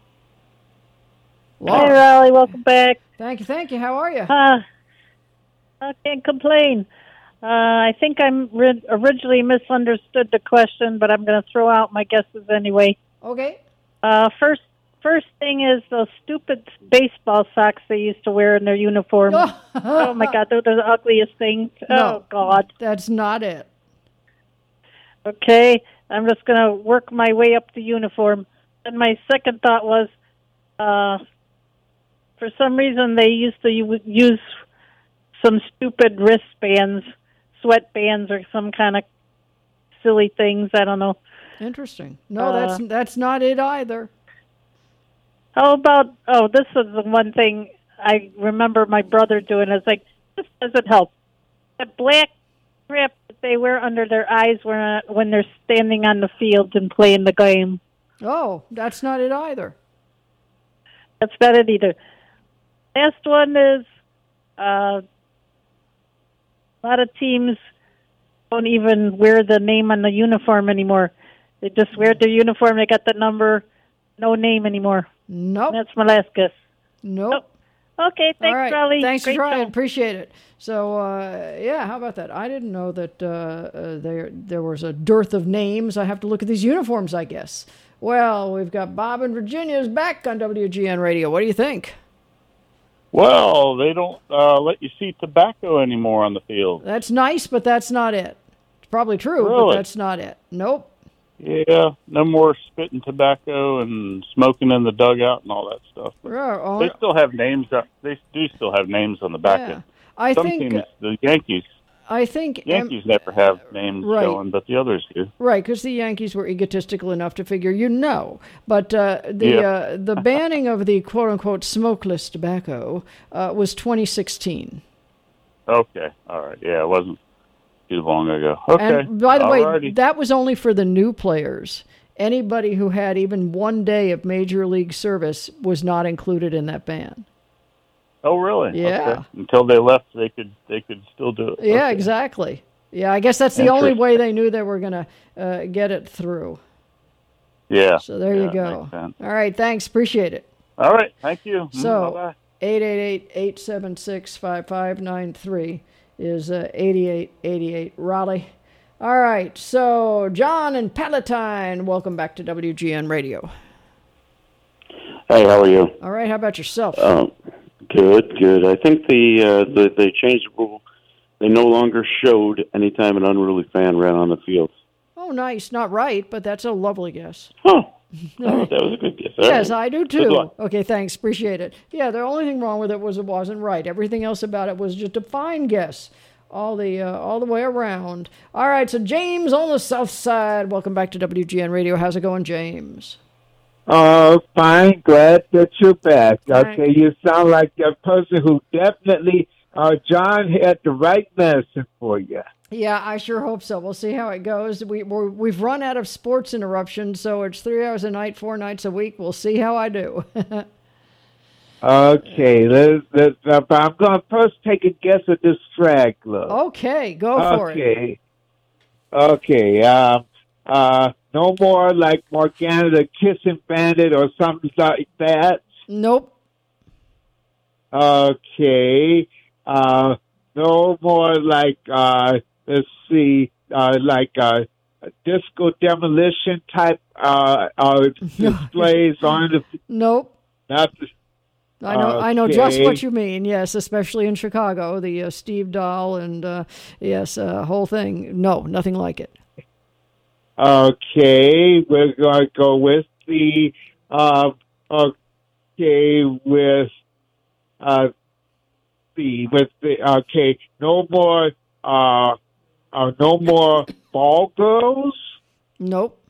Hi, Raleigh. Welcome back. Thank you, thank you. How are you? Uh, I can't complain. Uh, I think I ri- originally misunderstood the question, but I'm going to throw out my guesses anyway. Okay. Uh, first, first thing is those stupid baseball socks they used to wear in their uniform. Oh my God, they're the ugliest things. No, oh God, that's not it. Okay, I'm just going to work my way up the uniform. And my second thought was, uh, for some reason they used to u- use some stupid wristbands sweatbands or some kind of silly things. I don't know. Interesting. No, Uh, that's that's not it either. How about, oh, this was the one thing I remember my brother doing. It's like, this doesn't help. The black strip that they wear under their eyes when, when they're standing on the field and playing the game. Oh, that's not it either. That's not it either. Last one is uh, a lot of teams don't even wear the name on the uniform anymore. They just wear their uniform. They got the number, no name anymore. Nope. That's my last guess. Nope. Oh. Okay, thanks, All right. Raleigh. Thanks Great for trying. show. Appreciate it. So, uh, yeah, how about that? I didn't know that uh, uh, there there was a dearth of names. I have to look at these uniforms, I guess. Well, we've got Bob in Virginia is back on W G N Radio. What do you think? Well, they don't uh, let you see tobacco anymore on the field. That's nice, but that's not it. It's probably true, but Really? that's not it. Nope. Yeah, no more spitting tobacco and smoking in the dugout and all that stuff. But Yeah, oh, they still have names. They do still have names on the back Yeah. end. I Some think- teams, the Yankees, I think Yankees never have names right. showing, but the others do. Right, because the Yankees were egotistical enough to figure you know. But uh, the Yeah. uh, the banning of the quote-unquote smokeless tobacco uh, was twenty sixteen. Okay, all right. Yeah, it wasn't too long ago. Okay. And by the way, Alrighty. that was only for the new players. Anybody who had even one day of major league service was not included in that ban. Oh, really? Yeah. Okay. Until they left, they could they could still do it. Yeah, Okay. exactly. Yeah, I guess that's the only Interesting. way they knew they were going to uh, get it through. Yeah. So there Yeah, you go. makes sense. All right, thanks. Appreciate it. All right. Thank you. Mm, So, bye-bye. eight eight eight, eight seven six, five five nine three is uh, eighty-eight eighty-eight Raleigh. All right, so John and Palatine, welcome back to W G N Radio. Hey, how are you? All right, how about yourself? Um, good, good. I think the, uh, the they changed the rule. They no longer showed anytime an unruly fan ran on the field. Oh, nice. Not right, but that's a lovely guess. Oh, oh that was a good guess. All Yes, right. I do Good too. luck. Okay, thanks. Appreciate it. Yeah, the only thing wrong with it was it wasn't right. Everything else about it was just a fine guess. All the uh, all the way around. All right, so James on the south side. Welcome back to W G N Radio. How's it going, James? Oh, fine. Glad that you're back. Thanks. Okay, you sound like a person who definitely, uh, John had the right medicine for you. Yeah, I sure hope so. We'll see how it goes. We we're, we've run out of sports interruptions, so it's three hours a night, four nights a week. We'll see how I do. Okay, let's, let's, uh, but I'm going to first take a guess at this straggler. Okay, go for it. Okay. Okay, um, uh, no more like Morgana the Kissing Bandit or something like that. Nope. Okay. Uh, no more like, uh, let's see, uh, like, uh, disco demolition type, uh, uh, displays on the, Nope. not the, I know, I know just Okay. what you mean. Yes, especially in Chicago, the uh, Steve Dahl and uh, yes, uh, whole thing. No, nothing like it. Okay, we're going to go with the, uh, okay, with, uh, the, with the, okay, no more, uh, uh no more ball girls. Nope.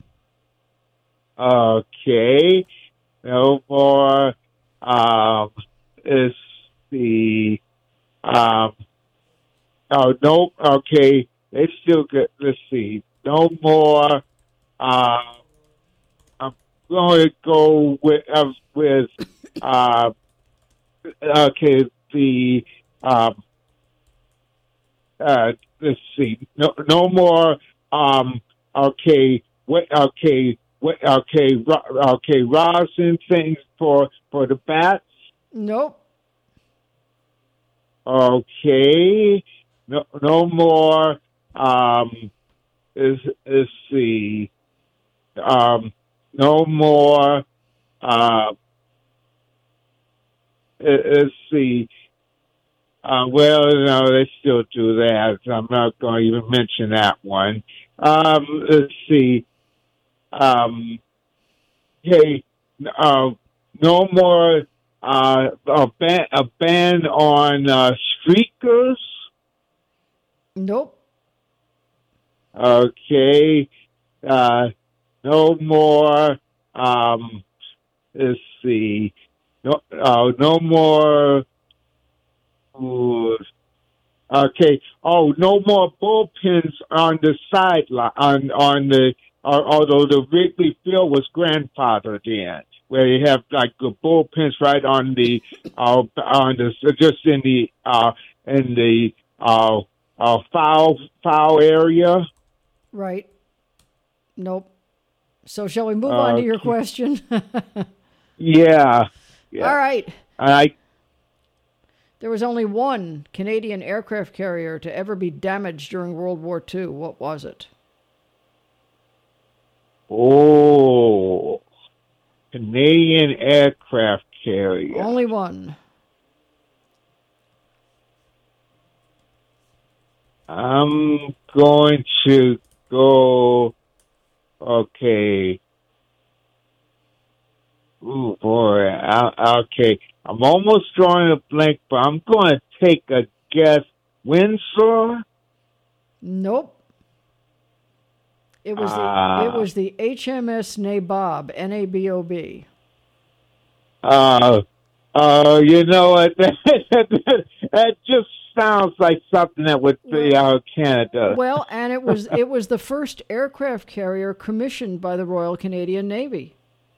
Okay, no more, um, is the, um, oh, no, okay, they still get, let's see, no more, uh, I'm going to go with, uh, with, uh, okay, the, um, uh, let's see, no, no more, um, okay, what, okay, what, okay, ro- okay, rosin things for, for the bats. Nope. Okay, no, no more, um, is, is the, um, no more, uh, is the, uh, well, no, they still do that. I'm not going to even mention that one. Um, let's see. Um, hey, uh, no more, uh, a ban, a ban on, uh, streakers. Nope. Okay. Uh, no more. Um, let's see. No, uh, no more. Ooh, okay. Oh, no more bullpens on the sideline. On on the. Uh, although the Wrigley Field was grandfathered in, where you have like the bullpens right on the uh, on the just in the uh, in the uh, uh, foul foul area. Right. Nope. So shall we move on to your Uh, question? Yeah. yeah. All right. I There was only one Canadian aircraft carrier to ever be damaged during World War Two. What was it? oh Canadian aircraft carrier. Only one. I'm going to go. Okay. Ooh, boy. I, okay. I'm almost drawing a blank, but I'm going to take a guess. Windsor? Nope. It was Ah. the it was the H M S Nabob, N A B O B. Uh, uh, you know what? that, that just sounds like something that would be out of Canada. Well, and it was it was the first aircraft carrier commissioned by the Royal Canadian Navy.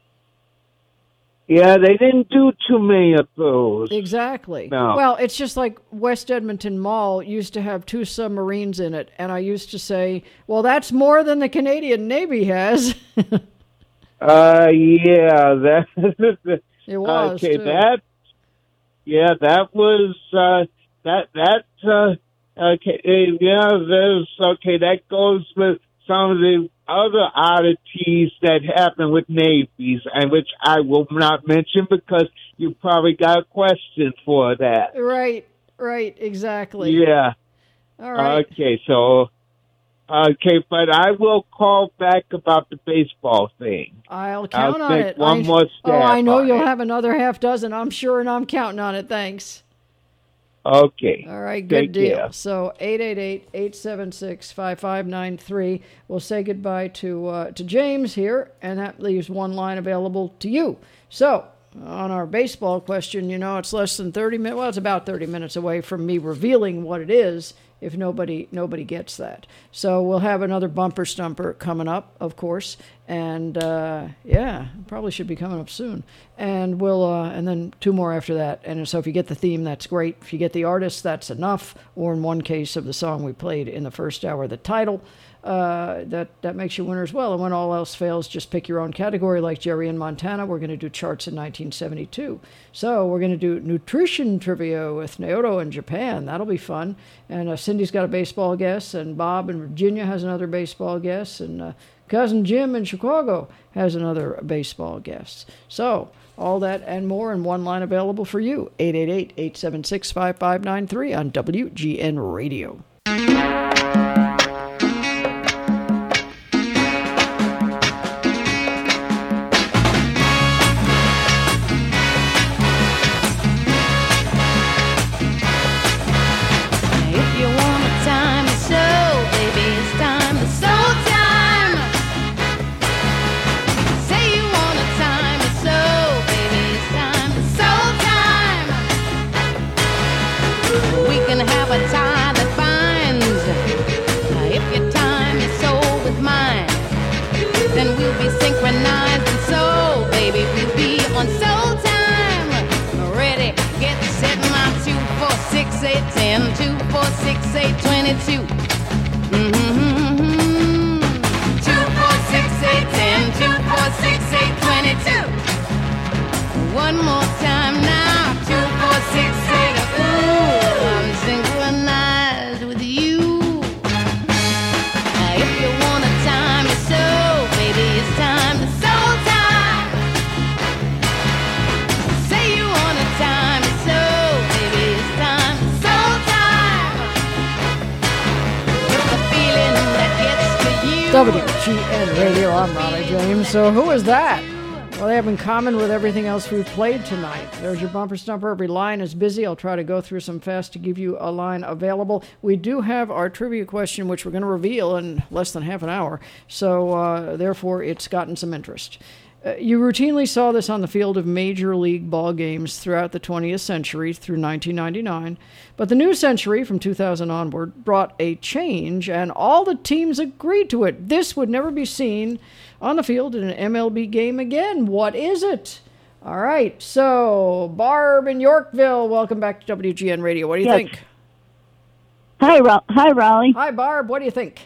Yeah, they didn't do too many of those. Exactly. No. Well, it's just like West Edmonton Mall used to have two submarines in it, and I used to say, well, that's more than the Canadian Navy has. Uh, yeah, that. It was, okay. too. That. Yeah, that was uh, that that. Uh, okay, uh, yeah, there's okay. That goes with some of the other oddities that happen with navies, and which I will not mention because you probably got a question for that. Right, right, exactly. Yeah. All right. Okay, so. Okay, but I will call back about the baseball thing. I'll count I'll on take it. one I, more oh, stab I know on you'll it. have another half dozen, I'm sure, and I'm counting on it. Thanks. Okay. All right, good Take deal. care. So eight eight eight, eight seven six, five five nine three. We'll say goodbye to uh, to James here, and that leaves one line available to you. So on our baseball question, you know, it's less than thirty minutes. Well, it's about thirty minutes away from me revealing what it is if nobody nobody gets that. So we'll have another bumper stumper coming up, of course, and uh, yeah, probably should be coming up soon. And we'll uh, and then two more after that. And so if you get the theme, that's great. If you get the artist, that's enough. Or in one case of the song we played in the first hour, the title. Uh, that, that makes you winner as well. And when all else fails, just pick your own category. Like Jerry in Montana, we're going to do charts in nineteen seventy-two. So we're going to do nutrition trivia with Naoto in Japan. That'll be fun. And uh, Cindy's got a baseball guess, and Bob in Virginia has another baseball guess, and uh, Cousin Jim in Chicago has another baseball guess. So all that and more in one line available for you. eight eight eight, eight seven six, five five nine three on W G N Radio. If you want a time to sow, baby, it's time to sow time. Say you want a time to sow, baby, it's time to sow time. We can have a tie that binds. If your time is sow with mine, then we'll be synchronized, and so, baby, we'll be on sow time. Ready, get set, my two, four, six, eight, ten, two, four, six, eight, twenty-two. Mm-hmm. Two, four, six, eight, ten, two, four, six, eight, twenty-two. One more time now. Two, four, six, eight. Ooh, I'm synchronized with you. Now, if you want a time to sow, baby, it's time to sow time. Say you want a time to sow, baby, it's time to sow time. It's the feeling that gets to you. W G N Radio, I'm Ronnie James. So who is that? Well, they have in common with everything else we've played tonight. There's your bumper stumper. Every line is busy. I'll try to go through some fast to give you a line available. We do have our trivia question, which we're going to reveal in less than half an hour. So, uh, therefore, it's gotten some interest. Uh, you routinely saw this on the field of major league ball games throughout the twentieth century through nineteen ninety-nine. But the new century, from two thousand onward, brought a change, and all the teams agreed to it. This would never be seen on the field in an M L B game again. What is it? All right, so Barb in Yorkville, welcome back to W G N Radio. What do you Yes. think? Hi, Ro- hi, Raleigh. Hi, Barb. What do you think?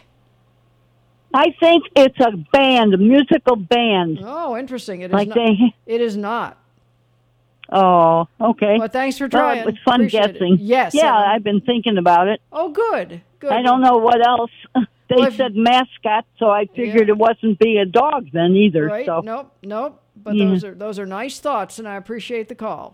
I think it's a band, a musical band. Oh, interesting. It is Like not. they- It is not. Oh, okay. Well, thanks for Well, trying. it was fun Appreciate it. guessing. Yes. Yeah, uh, I've been thinking about it. Oh, good. Good. I don't know what else. They Well, if- said mascot, so I figured it wasn't be a dog then either. Right? So Nope. Nope. But Yeah. those are those are nice thoughts, and I appreciate the call.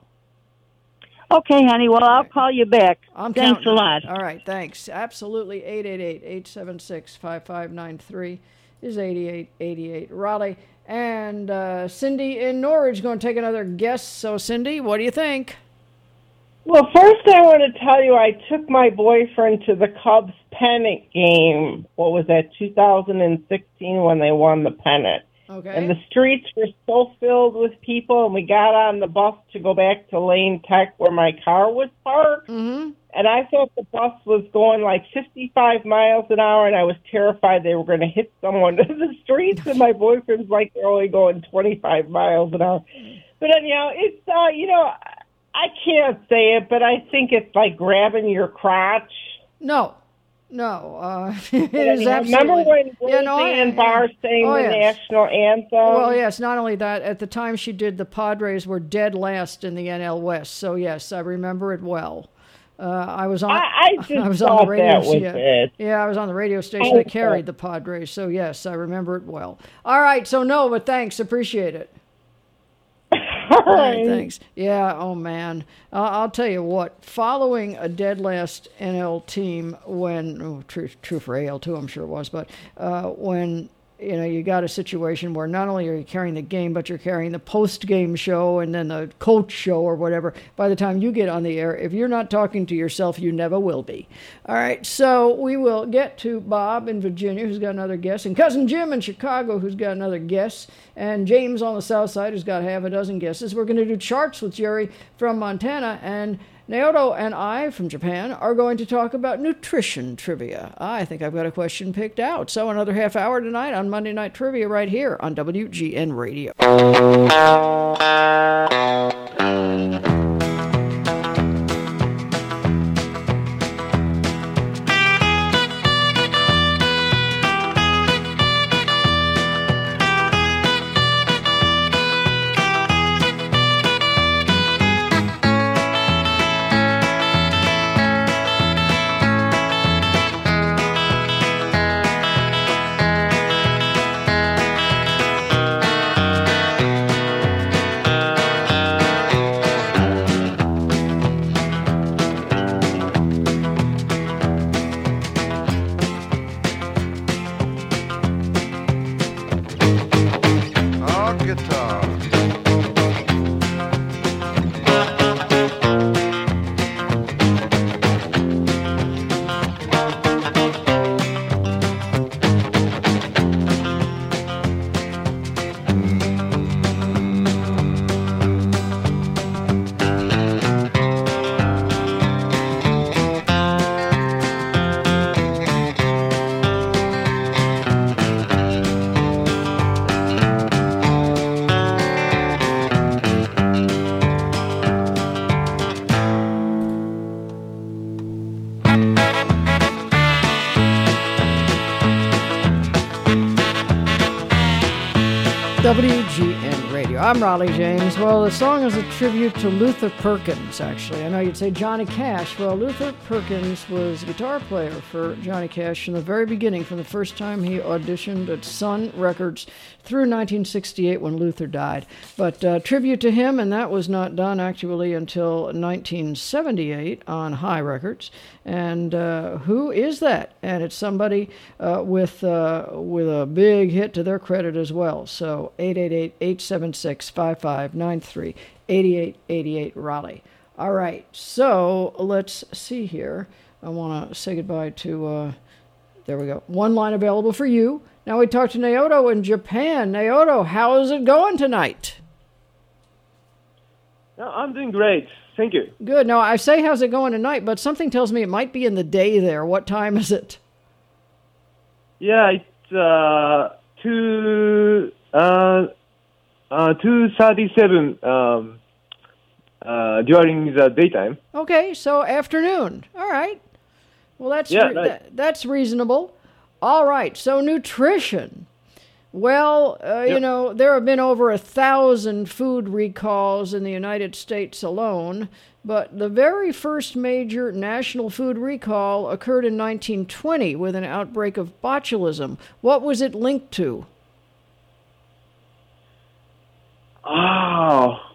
okay, honey. Well, I'll call you back. I'm Thanks counting a it. lot. All right, thanks. Absolutely. eight eight eight, eight seven six, five five nine three is eighty-eight eighty-eight. Raleigh and uh, Cindy in Norwich going to take another guess. So, Cindy, what do you think? Well, first I want to tell you I took my boyfriend to the Cubs pennant game. What was that, two thousand sixteen, when they won the pennant. Okay. And the streets were so filled with people, and we got on the bus to go back to Lane Tech where my car was parked. Mm-hmm. And I thought the bus was going like fifty-five miles an hour, and I was terrified they were going to hit someone in the streets. And my boyfriend's like, they're only going twenty-five miles an hour. But anyhow, it's, uh, you know, I can't say it, but I think it's like grabbing your crotch. No. No. Uh, it But is anyhow, absolutely. remember when Yeah, no, I- Roseanne Barr sang Oh, the yes. national anthem? Well, yes, not only that, at the time she did, the Padres were dead last in the N L West. So, yes, I remember it well. Uh, I was on. I- I just was on the thought radio. that was yeah, it. yeah, I was on the radio station that Okay. carried the Padres. So, yes, I remember it well. All right, so no, but thanks, appreciate it. All right, thanks. Yeah, oh man. Uh, I'll tell you what, following a dead last N L team when, oh, true, true for A L too, I'm sure it was, but uh, when, you know, you got a situation where not only are you carrying the game, but you're carrying the post-game show and then the coach show or whatever. By the time you get on the air, if you're not talking to yourself, you never will be. All right, so we will get to Bob in Virginia, who's got another guess, and Cousin Jim in Chicago, who's got another guess, and James on the south side, who's got half a dozen guesses. We're going to do charts with Jerry from Montana, and Naoto and I from Japan are going to talk about nutrition trivia. I think I've got a question picked out. So another half hour tonight on Monday Night Trivia right here on W G N Radio. Oh, guitar. W G N Radio. I'm Raleigh James. Well, the song is a tribute to Luther Perkins, actually. I know you'd say Johnny Cash. Well, Luther Perkins was a guitar player for Johnny Cash from the very beginning, from the first time he auditioned at Sun Records through nineteen sixty-eight when Luther died. But uh, tribute to him, and that was not done actually until nineteen seventy-eight on High Records. And uh, who is that? And it's somebody uh, with uh, with a big hit to their credit as well. So eight eight eight, eight seven six, five five nine three, eight eight eight eight, Raleigh. All right, so let's see here. I want to say goodbye to, uh, there we go, one line available for you. Now we talk to Naoto in Japan. Naoto, how is it going tonight? No, I'm doing great. Thank you. Good. Now, I say how's it going tonight, but something tells me it might be in the day there. What time is it? Yeah, it's uh, two, uh, uh, two thirty-seven um, uh, during the daytime. Okay, so afternoon. All right. Well, that's Yeah, re- right. that, that's reasonable. All right, so nutrition. Well, uh, you Yep. know, there have been over a thousand food recalls in the United States alone, but the very first major national food recall occurred in nineteen twenty with an outbreak of botulism. What was it linked to? Oh.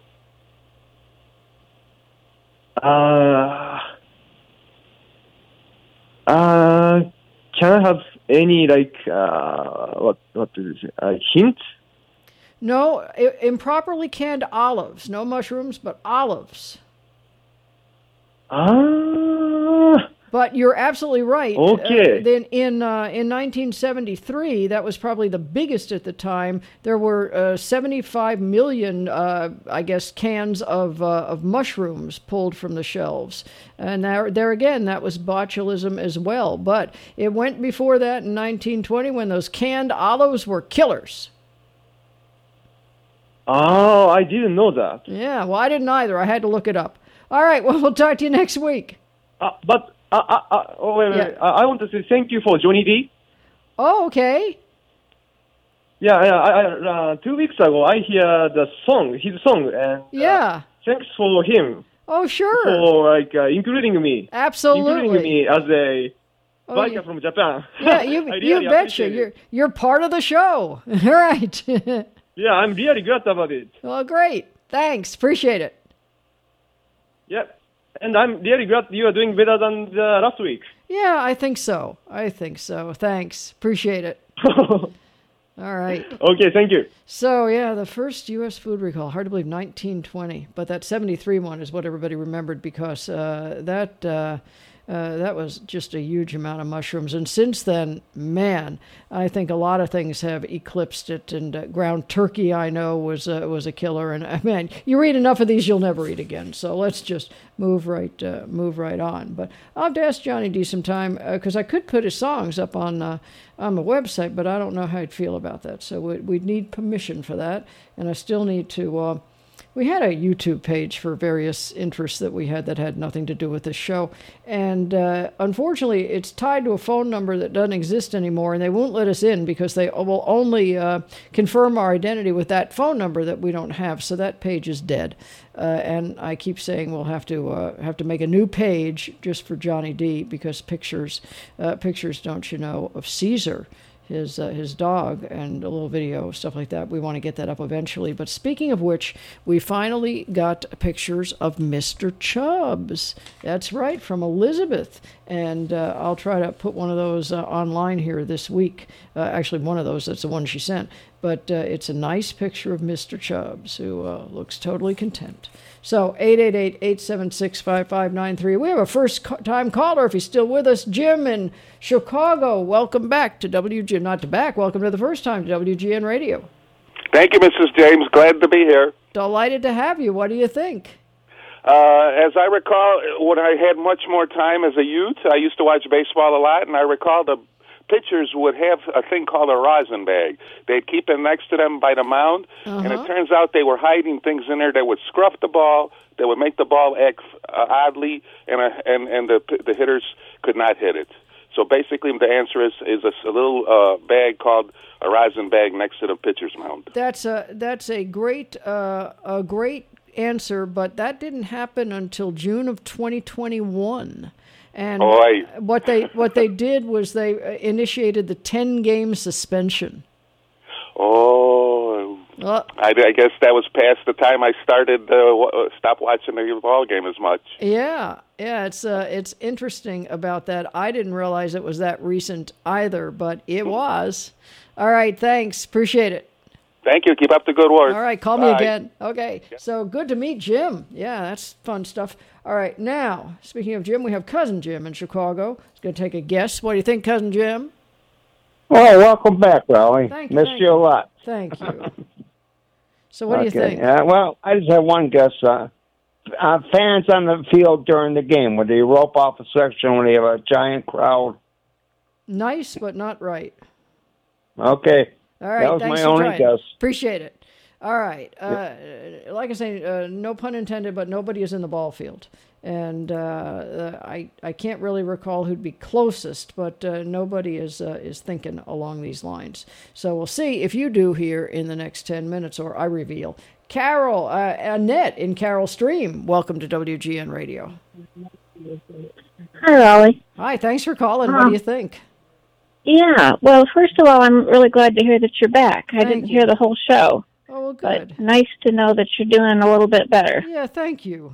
Uh, uh, can I have any, like, uh, what, what is it, uh, hint? No, I- improperly canned olives. No mushrooms, but olives. Ah. But you're absolutely right. Okay. Uh, then in uh, in nineteen seventy-three, that was probably the biggest at the time. There were uh, seventy-five million, uh, I guess, cans of uh, of mushrooms pulled from the shelves, and there there again, that was botulism as well. But it went before that in nineteen twenty when those canned olives were killers. Oh, I didn't know that. Yeah, well, I didn't either. I had to look it up. All right, well, we'll talk to you next week. Uh, but, uh, uh, uh, oh, wait, wait, Yeah. wait. I, I want to say thank you for Johnny D. Oh, okay. Yeah, yeah. I, I, uh, two weeks ago, I hear the song, his song, and Yeah. thanks for him Oh, sure. for like uh, including me, Absolutely. including me as a Oh, biker you- from Japan. Yeah, you I you really betcha. appreciate it. You're you're part of the show. All right. Yeah, I'm really glad about it. Well, great. Thanks. Appreciate it. Yep. And I'm really glad you are doing better than the last week. Yeah, I think so. I think so. Thanks. Appreciate it. All right. Okay, thank you. So, yeah, the first U S food recall, hard to believe, nineteen twenty. But that seventy-three one is what everybody remembered because uh, that uh, uh, that was just a huge amount of mushrooms. And since then, man, I think a lot of things have eclipsed it. And uh, ground turkey, I know, was uh, was a killer. And uh, man, you eat enough of these, you'll never eat again. So let's just move right uh, move right on. But I'll have to ask Johnny D sometime because I could put his songs up on uh, on the website, but I don't know how he'd feel about that. So we'd, we'd need permission for that, and I still need to. Uh, we had a YouTube page for various interests that we had that had nothing to do with this show, and uh, unfortunately, it's tied to a phone number that doesn't exist anymore, and they won't let us in because they will only uh, confirm our identity with that phone number that we don't have. So that page is dead. Uh, and I keep saying we'll have to uh, have to make a new page just for Johnny D because pictures, uh, pictures, don't you know, of Caesar, his uh, his dog, and a little video, stuff like that. We want to get that up eventually. But speaking of which, we finally got pictures of Mister Chubbs. That's right, from Elizabeth. And uh, I'll try to put one of those uh, online here this week. Uh, actually, one of those, that's the one she sent. But uh, it's a nice picture of Mister Chubbs, who uh, looks totally content. So, eight eight eight, eight seven six, five five nine three. We have a first-time caller, if he's still with us, Jim in Chicago. Welcome back to W G N. Not to back, welcome to the first time to W G N Radio. Thank you, Missus James. Glad to be here. Delighted to have you. What do you think? Uh, as I recall, when I had much more time as a youth, I used to watch baseball a lot, and I recall the pitchers would have a thing called a rosin bag. They'd keep it next to them by the mound, and Uh-huh. it turns out they were hiding things in there that would scruff the ball, that would make the ball act uh, oddly, and uh, and and the the hitters could not hit it. So basically, the answer is is a, a little uh, bag called a rosin bag next to the pitcher's mound. That's a that's a great uh, a great answer, but that didn't happen until June of twenty twenty-one. And Oy. what they what they did was they uh, initiated the ten game suspension. Oh, Well, I, I guess that was past the time I started uh, w- stop watching the ball game as much. yeah, yeah, it's uh, it's interesting about that. I didn't realize it was that recent either, but it was. All right, thanks, appreciate it. Thank you. Keep up the good work. All right, call me Bye. again. Okay, so good to meet Jim. Yeah, that's fun stuff. All right, now, speaking of Jim, we have Cousin Jim in Chicago. He's going to take a guess. What do you think, Cousin Jim? Oh, welcome back, Raleigh. Thank you, Missed thank you you. a lot. Thank you. So what do you Okay. think? Uh, well, I just have one guess. Uh, uh, fans on the field during the game, would they rope off a section when they have a giant crowd? Nice, but not right. Okay. All right, that was thanks my for only trying. guess. Appreciate it. All right. Uh, like I say, uh, no pun intended, but nobody is in the ball field. And uh, uh, I I can't really recall who'd be closest, but uh, nobody is uh, is thinking along these lines. So we'll see if you do here in the next ten minutes, or I reveal. Carol, uh, Annette in Carol Stream, welcome to W G N Radio. Hi, Raleigh. Hi, thanks for calling. What Um, do you think? Yeah, well, first of all, I'm really glad to hear that you're back. I Thank didn't you. hear the whole show. Oh, well, good. But nice to know that you're doing a little bit better. Yeah, thank you.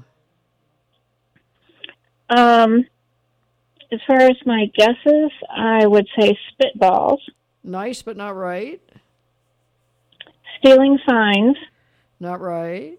Um, as far as my guesses, I would say spitballs, Nice, but not right. stealing signs, Not right.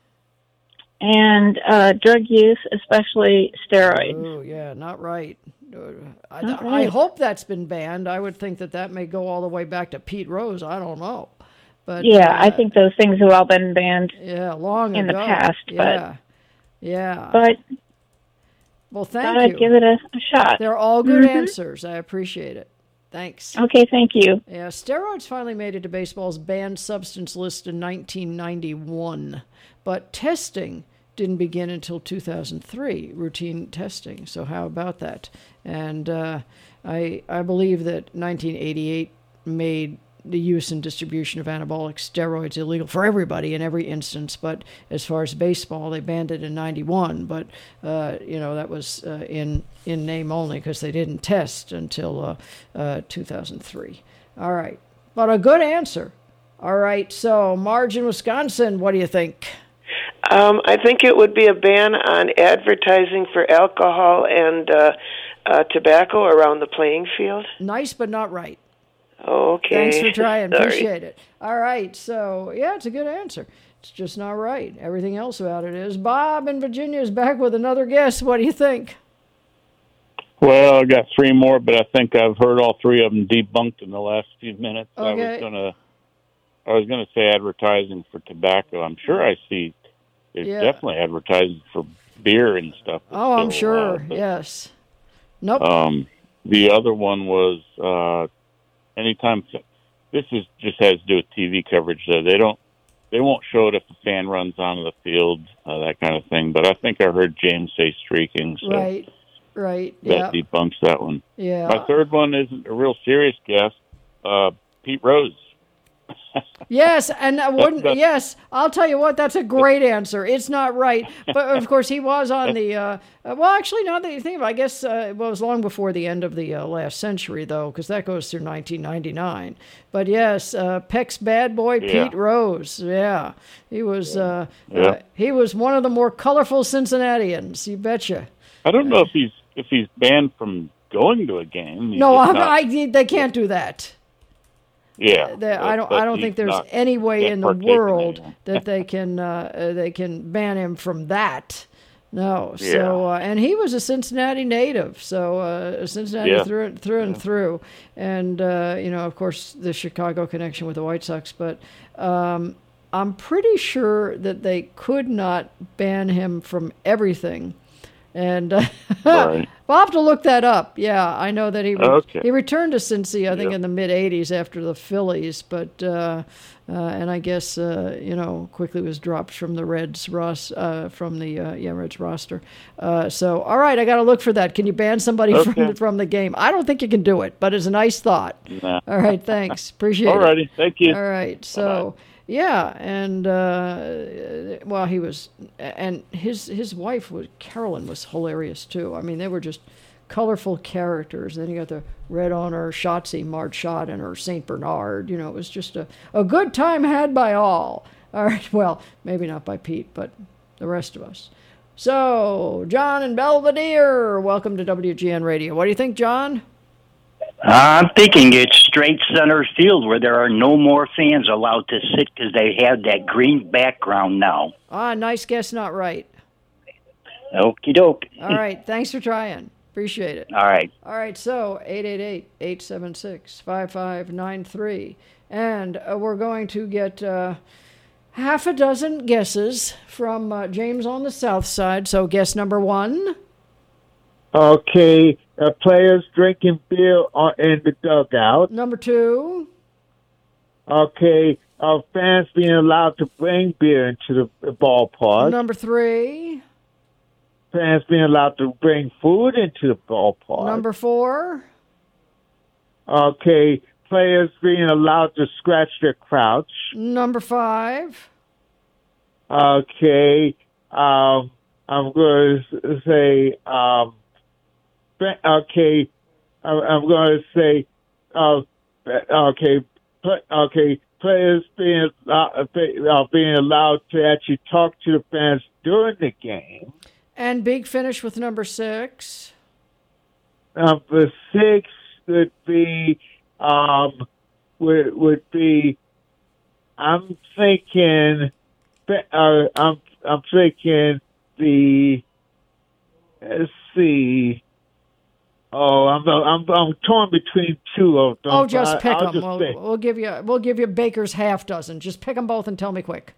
and uh, drug use, especially steroids. Oh, yeah, not right. Uh, I, Not I right. hope that's been banned. I would think that that may go all the way back to Pete Rose. I don't know. But yeah, uh, I think those things have all been banned yeah, long in ago. the past. Yeah, yeah. But, but well, thought thank I'd you. give it a, a shot. They're all good Mhm. answers. I appreciate it. Thanks. Okay, thank you. Yeah, steroids finally made it to baseball's banned substance list in nineteen ninety-one, but testing didn't begin until two thousand three, routine testing. So how about that? And uh, I I believe that nineteen eighty-eight made the use and distribution of anabolic steroids illegal for everybody in every instance. But as far as baseball, they banned it in ninety-one. But, uh, you know, that was uh, in, in name only because they didn't test until uh, uh, two thousand three. All right. But a good answer. All right. So, Marge in Wisconsin, what do you think? Um, I think it would be a ban on advertising for alcohol and uh, uh, tobacco around the playing field. Nice, but not right. Okay. Thanks for trying. Sorry. Appreciate it. All right. So, yeah, it's a good answer. It's just not right. Everything else about it is. Bob in Virginia is back with another guess. What do you think? Well, I got three more, but I think I've heard all three of them debunked in the last few minutes. I Okay. was gonna, I was gonna say advertising for tobacco. I'm sure I see. There's Yeah. definitely advertising for beer and stuff. Oh, I'm still sure. allowed, but, Yes. Nope. Um, the other one was uh, anytime. This is just has to do with T V coverage. Though they don't, they won't show it if the fan runs onto the field, uh, that kind of thing. But I think I heard James say streaking, so Right. Right. that Yeah. debunks that one. Yeah. My third one isn't a real serious guess. Uh, Pete Rose. Yes, and I wouldn't. That's- Yes, I'll tell you what. That's a great answer. It's not right, but of course he was on the. Uh, uh, well, actually, now that you think of it, I guess uh, well, it was long before the end of the uh, last century, though, because that goes through nineteen ninety-nine. But yes, uh, Peck's bad boy Yeah. Pete Rose. Yeah, he was. Uh, Yeah. uh, he was one of the more colorful Cincinnatians. You betcha. I don't know if he's if he's banned from going to a game. He's No, just I'm, not- I. They can't do that. Yeah, There- I don't. but I don't he's think there's not- any way can't in the partake in world anyone. that they can uh, uh, they can ban him from that. No. Yeah. So uh, and he was a Cincinnati native, so uh, Cincinnati Yeah. through and through and through, and uh, you know, of course, the Chicago connection with the White Sox. But um, I'm pretty sure that they could not ban him from everything. And uh, Right. I'll have to look that up. Yeah, I know that he re- Okay. he returned to Cincy, I think, Yep. in the mid eighties after the Phillies, but uh, uh, and I guess uh, you know quickly was dropped from the Reds ros- uh, from the uh, yeah Reds roster. Uh, so all right, I got to look for that. Can you ban somebody from Okay. the, from the game? I don't think you can do it, but it's a nice thought. Nah. All right, thanks, appreciate All righty, it. thank you. All right, so. Yeah, and uh, well, he was, and his his wife was Carolyn was hilarious too. I mean, they were just colorful characters. Then you got the red on her Shotzi Marchot and her Saint Bernard. You know, it was just a, a good time had by all. All right, well, maybe not by Pete, but the rest of us. So, John in Belvedere, welcome to W G N Radio. What do you think, John? I'm thinking it's straight center field where there are no more fans allowed to sit because they have that green background now. Ah, nice guess, not right. Okie doke. All right, thanks for trying. Appreciate it. All right. All right, so eight eight eight, eight seven six, five five nine three. And uh, we're going to get uh, half a dozen guesses from uh, James on the south side. So guess number one. Okay, uh, players drinking beer on, in the dugout. Number two. Okay, uh, fans being allowed to bring beer into the, the ballpark. Number three. Fans being allowed to bring food into the ballpark. Number four. Okay, players being allowed to scratch their crouch. Number five. Okay, um, I'm going to say, um, okay, I'm going to say, uh, okay, okay, players being uh, being allowed to actually talk to the fans during the game. And big finish with number six. Number six would be, um, would would be. I'm thinking, uh, I'm I'm thinking the. Let's see. Oh, I'm I'm I'm torn between two of them. Oh, just I, pick I'll them. just We'll, we'll give you we'll give you Baker's half dozen. Just pick them both and tell me quick.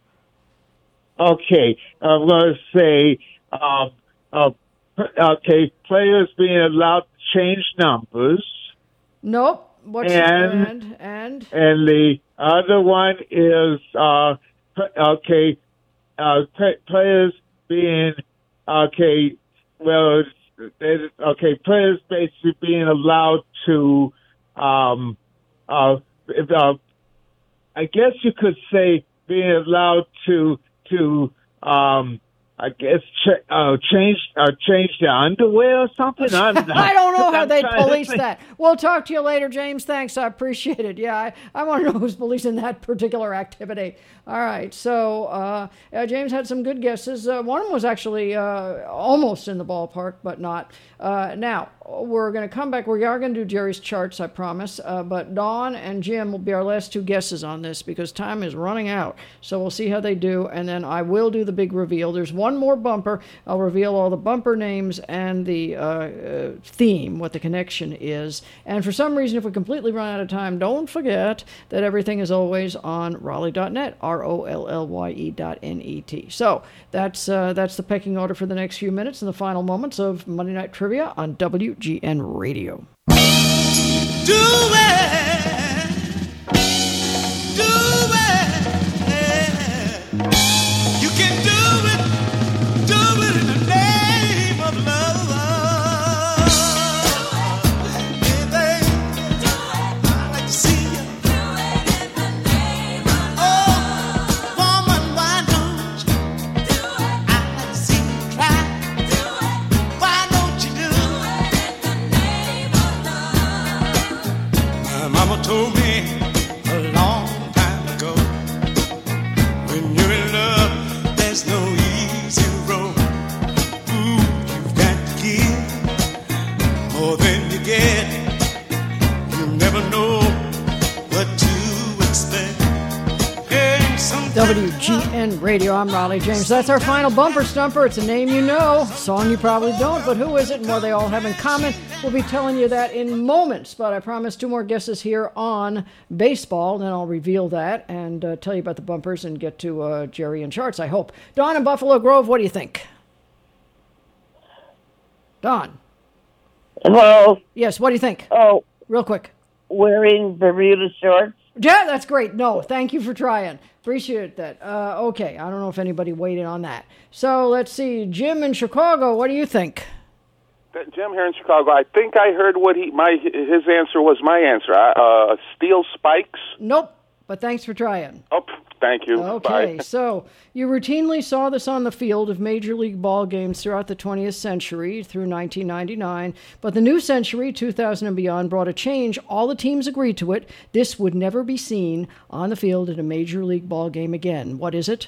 Okay, I'm going to say, um, uh, okay, players being allowed to change numbers. Nope. What's and, and and and the other one is uh, okay, uh, players being okay. Well, okay, players basically being allowed to, um, uh, uh, I guess you could say being allowed to to um, I guess ch- uh, change uh, change their underwear or something. I don't know, I don't know how I'm they trying to police think. that. We'll talk to you later, James. Thanks. I appreciate it. Yeah, I, I want to know who's policing that particular activity. All right. So uh, uh, James had some good guesses. Uh, one of them was actually uh, almost in the ballpark, but not. Uh, now, we're going to come back. We are going to do Jerry's charts, I promise. Uh, but Dawn and Jim will be our last two guesses on this because time is running out. So we'll see how they do. And then I will do the big reveal. There's one more bumper. I'll reveal all the bumper names and the uh, uh, theme, what the connection is. And for some reason, if we completely run out of time, don't forget that everything is always on Raleigh dot net, R O L L Y E dot N E T. So that's, uh, that's the pecking order for the next few minutes and the final moments of Monday Night Trivia on W G N Radio. Do it, do it. You can do it, do it in the name of love. Baby, I like to see you. Oh, woman, why don't you? I like to see you try. Why don't you do it? My mama told me a long time ago, when you're in love, there's no easy road. Ooh, you've got to give more than you get. You never know what to expect. Hey, sometimes W G N Radio, I'm Raleigh James. That's our final bumper stumper. It's a name you know, song you probably don't, but who is it and what they all have in common? We'll be telling you that in moments, but I promise two more guesses here on baseball, then I'll reveal that and uh, tell you about the bumpers and get to uh, Jerry and charts, I hope. Don in Buffalo Grove, what do you think? Don. Hello. Yes, what do you think? Oh. Real quick. Wearing Bermuda shorts. Yeah, that's great. No, thank you for trying. Appreciate that. Uh, okay, I don't know if anybody weighed in on that. So let's see. Jim in Chicago, what do you think? Jim here in Chicago. I think I heard what he my his answer was my answer. Uh, steel spikes. Nope. But thanks for trying. Oh, thank you. Okay, Bye. so you routinely saw this on the field of Major League ball games throughout the twentieth century through nineteen ninety-nine. But the new century, two thousand and beyond, brought a change. All the teams agreed to it. This would never be seen on the field at a Major League ball game again. What is it?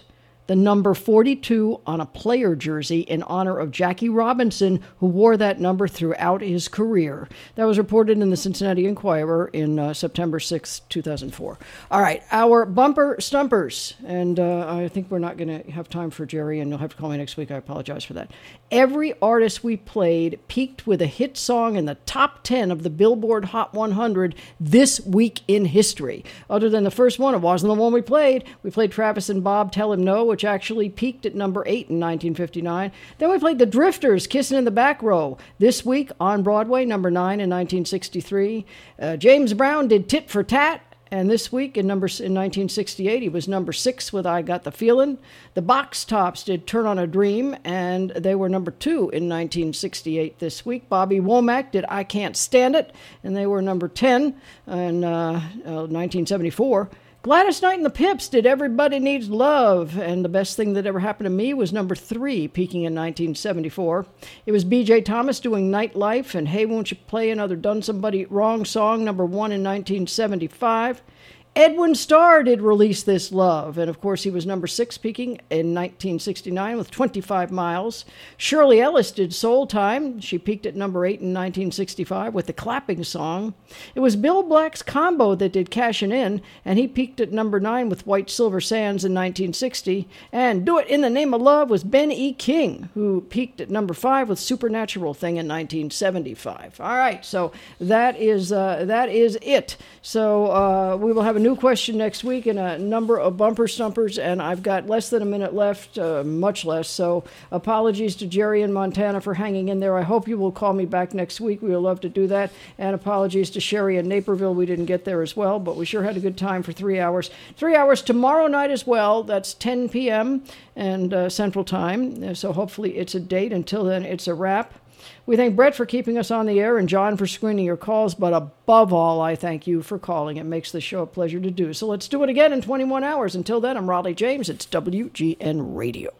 the number forty-two on a player jersey in honor of Jackie Robinson, who wore that number throughout his career. That was reported in the Cincinnati Enquirer in uh, September sixth, two thousand four. All right, our bumper stumpers. And uh, I think we're not going to have time for Jerry, and you'll have to call me next week. I apologize for that. Every artist we played peaked with a hit song in the top ten of the Billboard Hot one hundred this week in history. Other than the first one, it wasn't the one we played. We played Travis and Bob Tell Him No, which actually peaked at number eight in nineteen fifty-nine. Then we played the Drifters, Kissing in the Back Row. This week on Broadway, number nine in nineteen sixty-three. Uh, James Brown did Tit for Tat. And this week in number in nineteen sixty-eight, he was number six with I Got the Feelin'. The Box Tops did Turn on a Dream, and they were number two in nineteen sixty-eight this week. Bobby Womack did I Can't Stand It, and they were number ten in uh, uh, nineteen seventy-four. Gladys Knight and the Pips did Everybody Needs Love, and the Best Thing That Ever Happened to Me was number three, peaking in nineteen seventy-four. It was B J Thomas doing Nightlife and Hey Won't You Play Another Done Somebody Wrong song, number one in nineteen seventy-five. Edwin Starr did Release This Love, and of course he was number six, peaking in nineteen sixty-nine with twenty-five miles. Shirley Ellis did Soul Time. She peaked at number eight in nineteen sixty-five with the Clapping Song. It was Bill Black's Combo that did Cashin' In, and he peaked at number nine with White Silver Sands in nineteen sixty. And Do It in the Name of Love was Ben E. King, who peaked at number five with Supernatural Thing in nineteen seventy-five. All right, so that is uh, that is it. So uh, we will have a new question next week and a number of bumper stumpers, and I've got less than a minute left, uh, much less. So apologies to Jerry in Montana for hanging in there. I hope you will call me back next week. We would love to do that. And apologies to Sherry in Naperville. We didn't get there as well, but we sure had a good time for three hours. Three hours tomorrow night as well. That's ten p.m. and uh, Central Time. So hopefully it's a date. Until then, it's a wrap. We thank Brett for keeping us on the air and John for screening your calls, but above all, I thank you for calling. It makes the show a pleasure to do. So let's do it again in twenty-one hours. Until then, I'm Raleigh James. It's W G N Radio.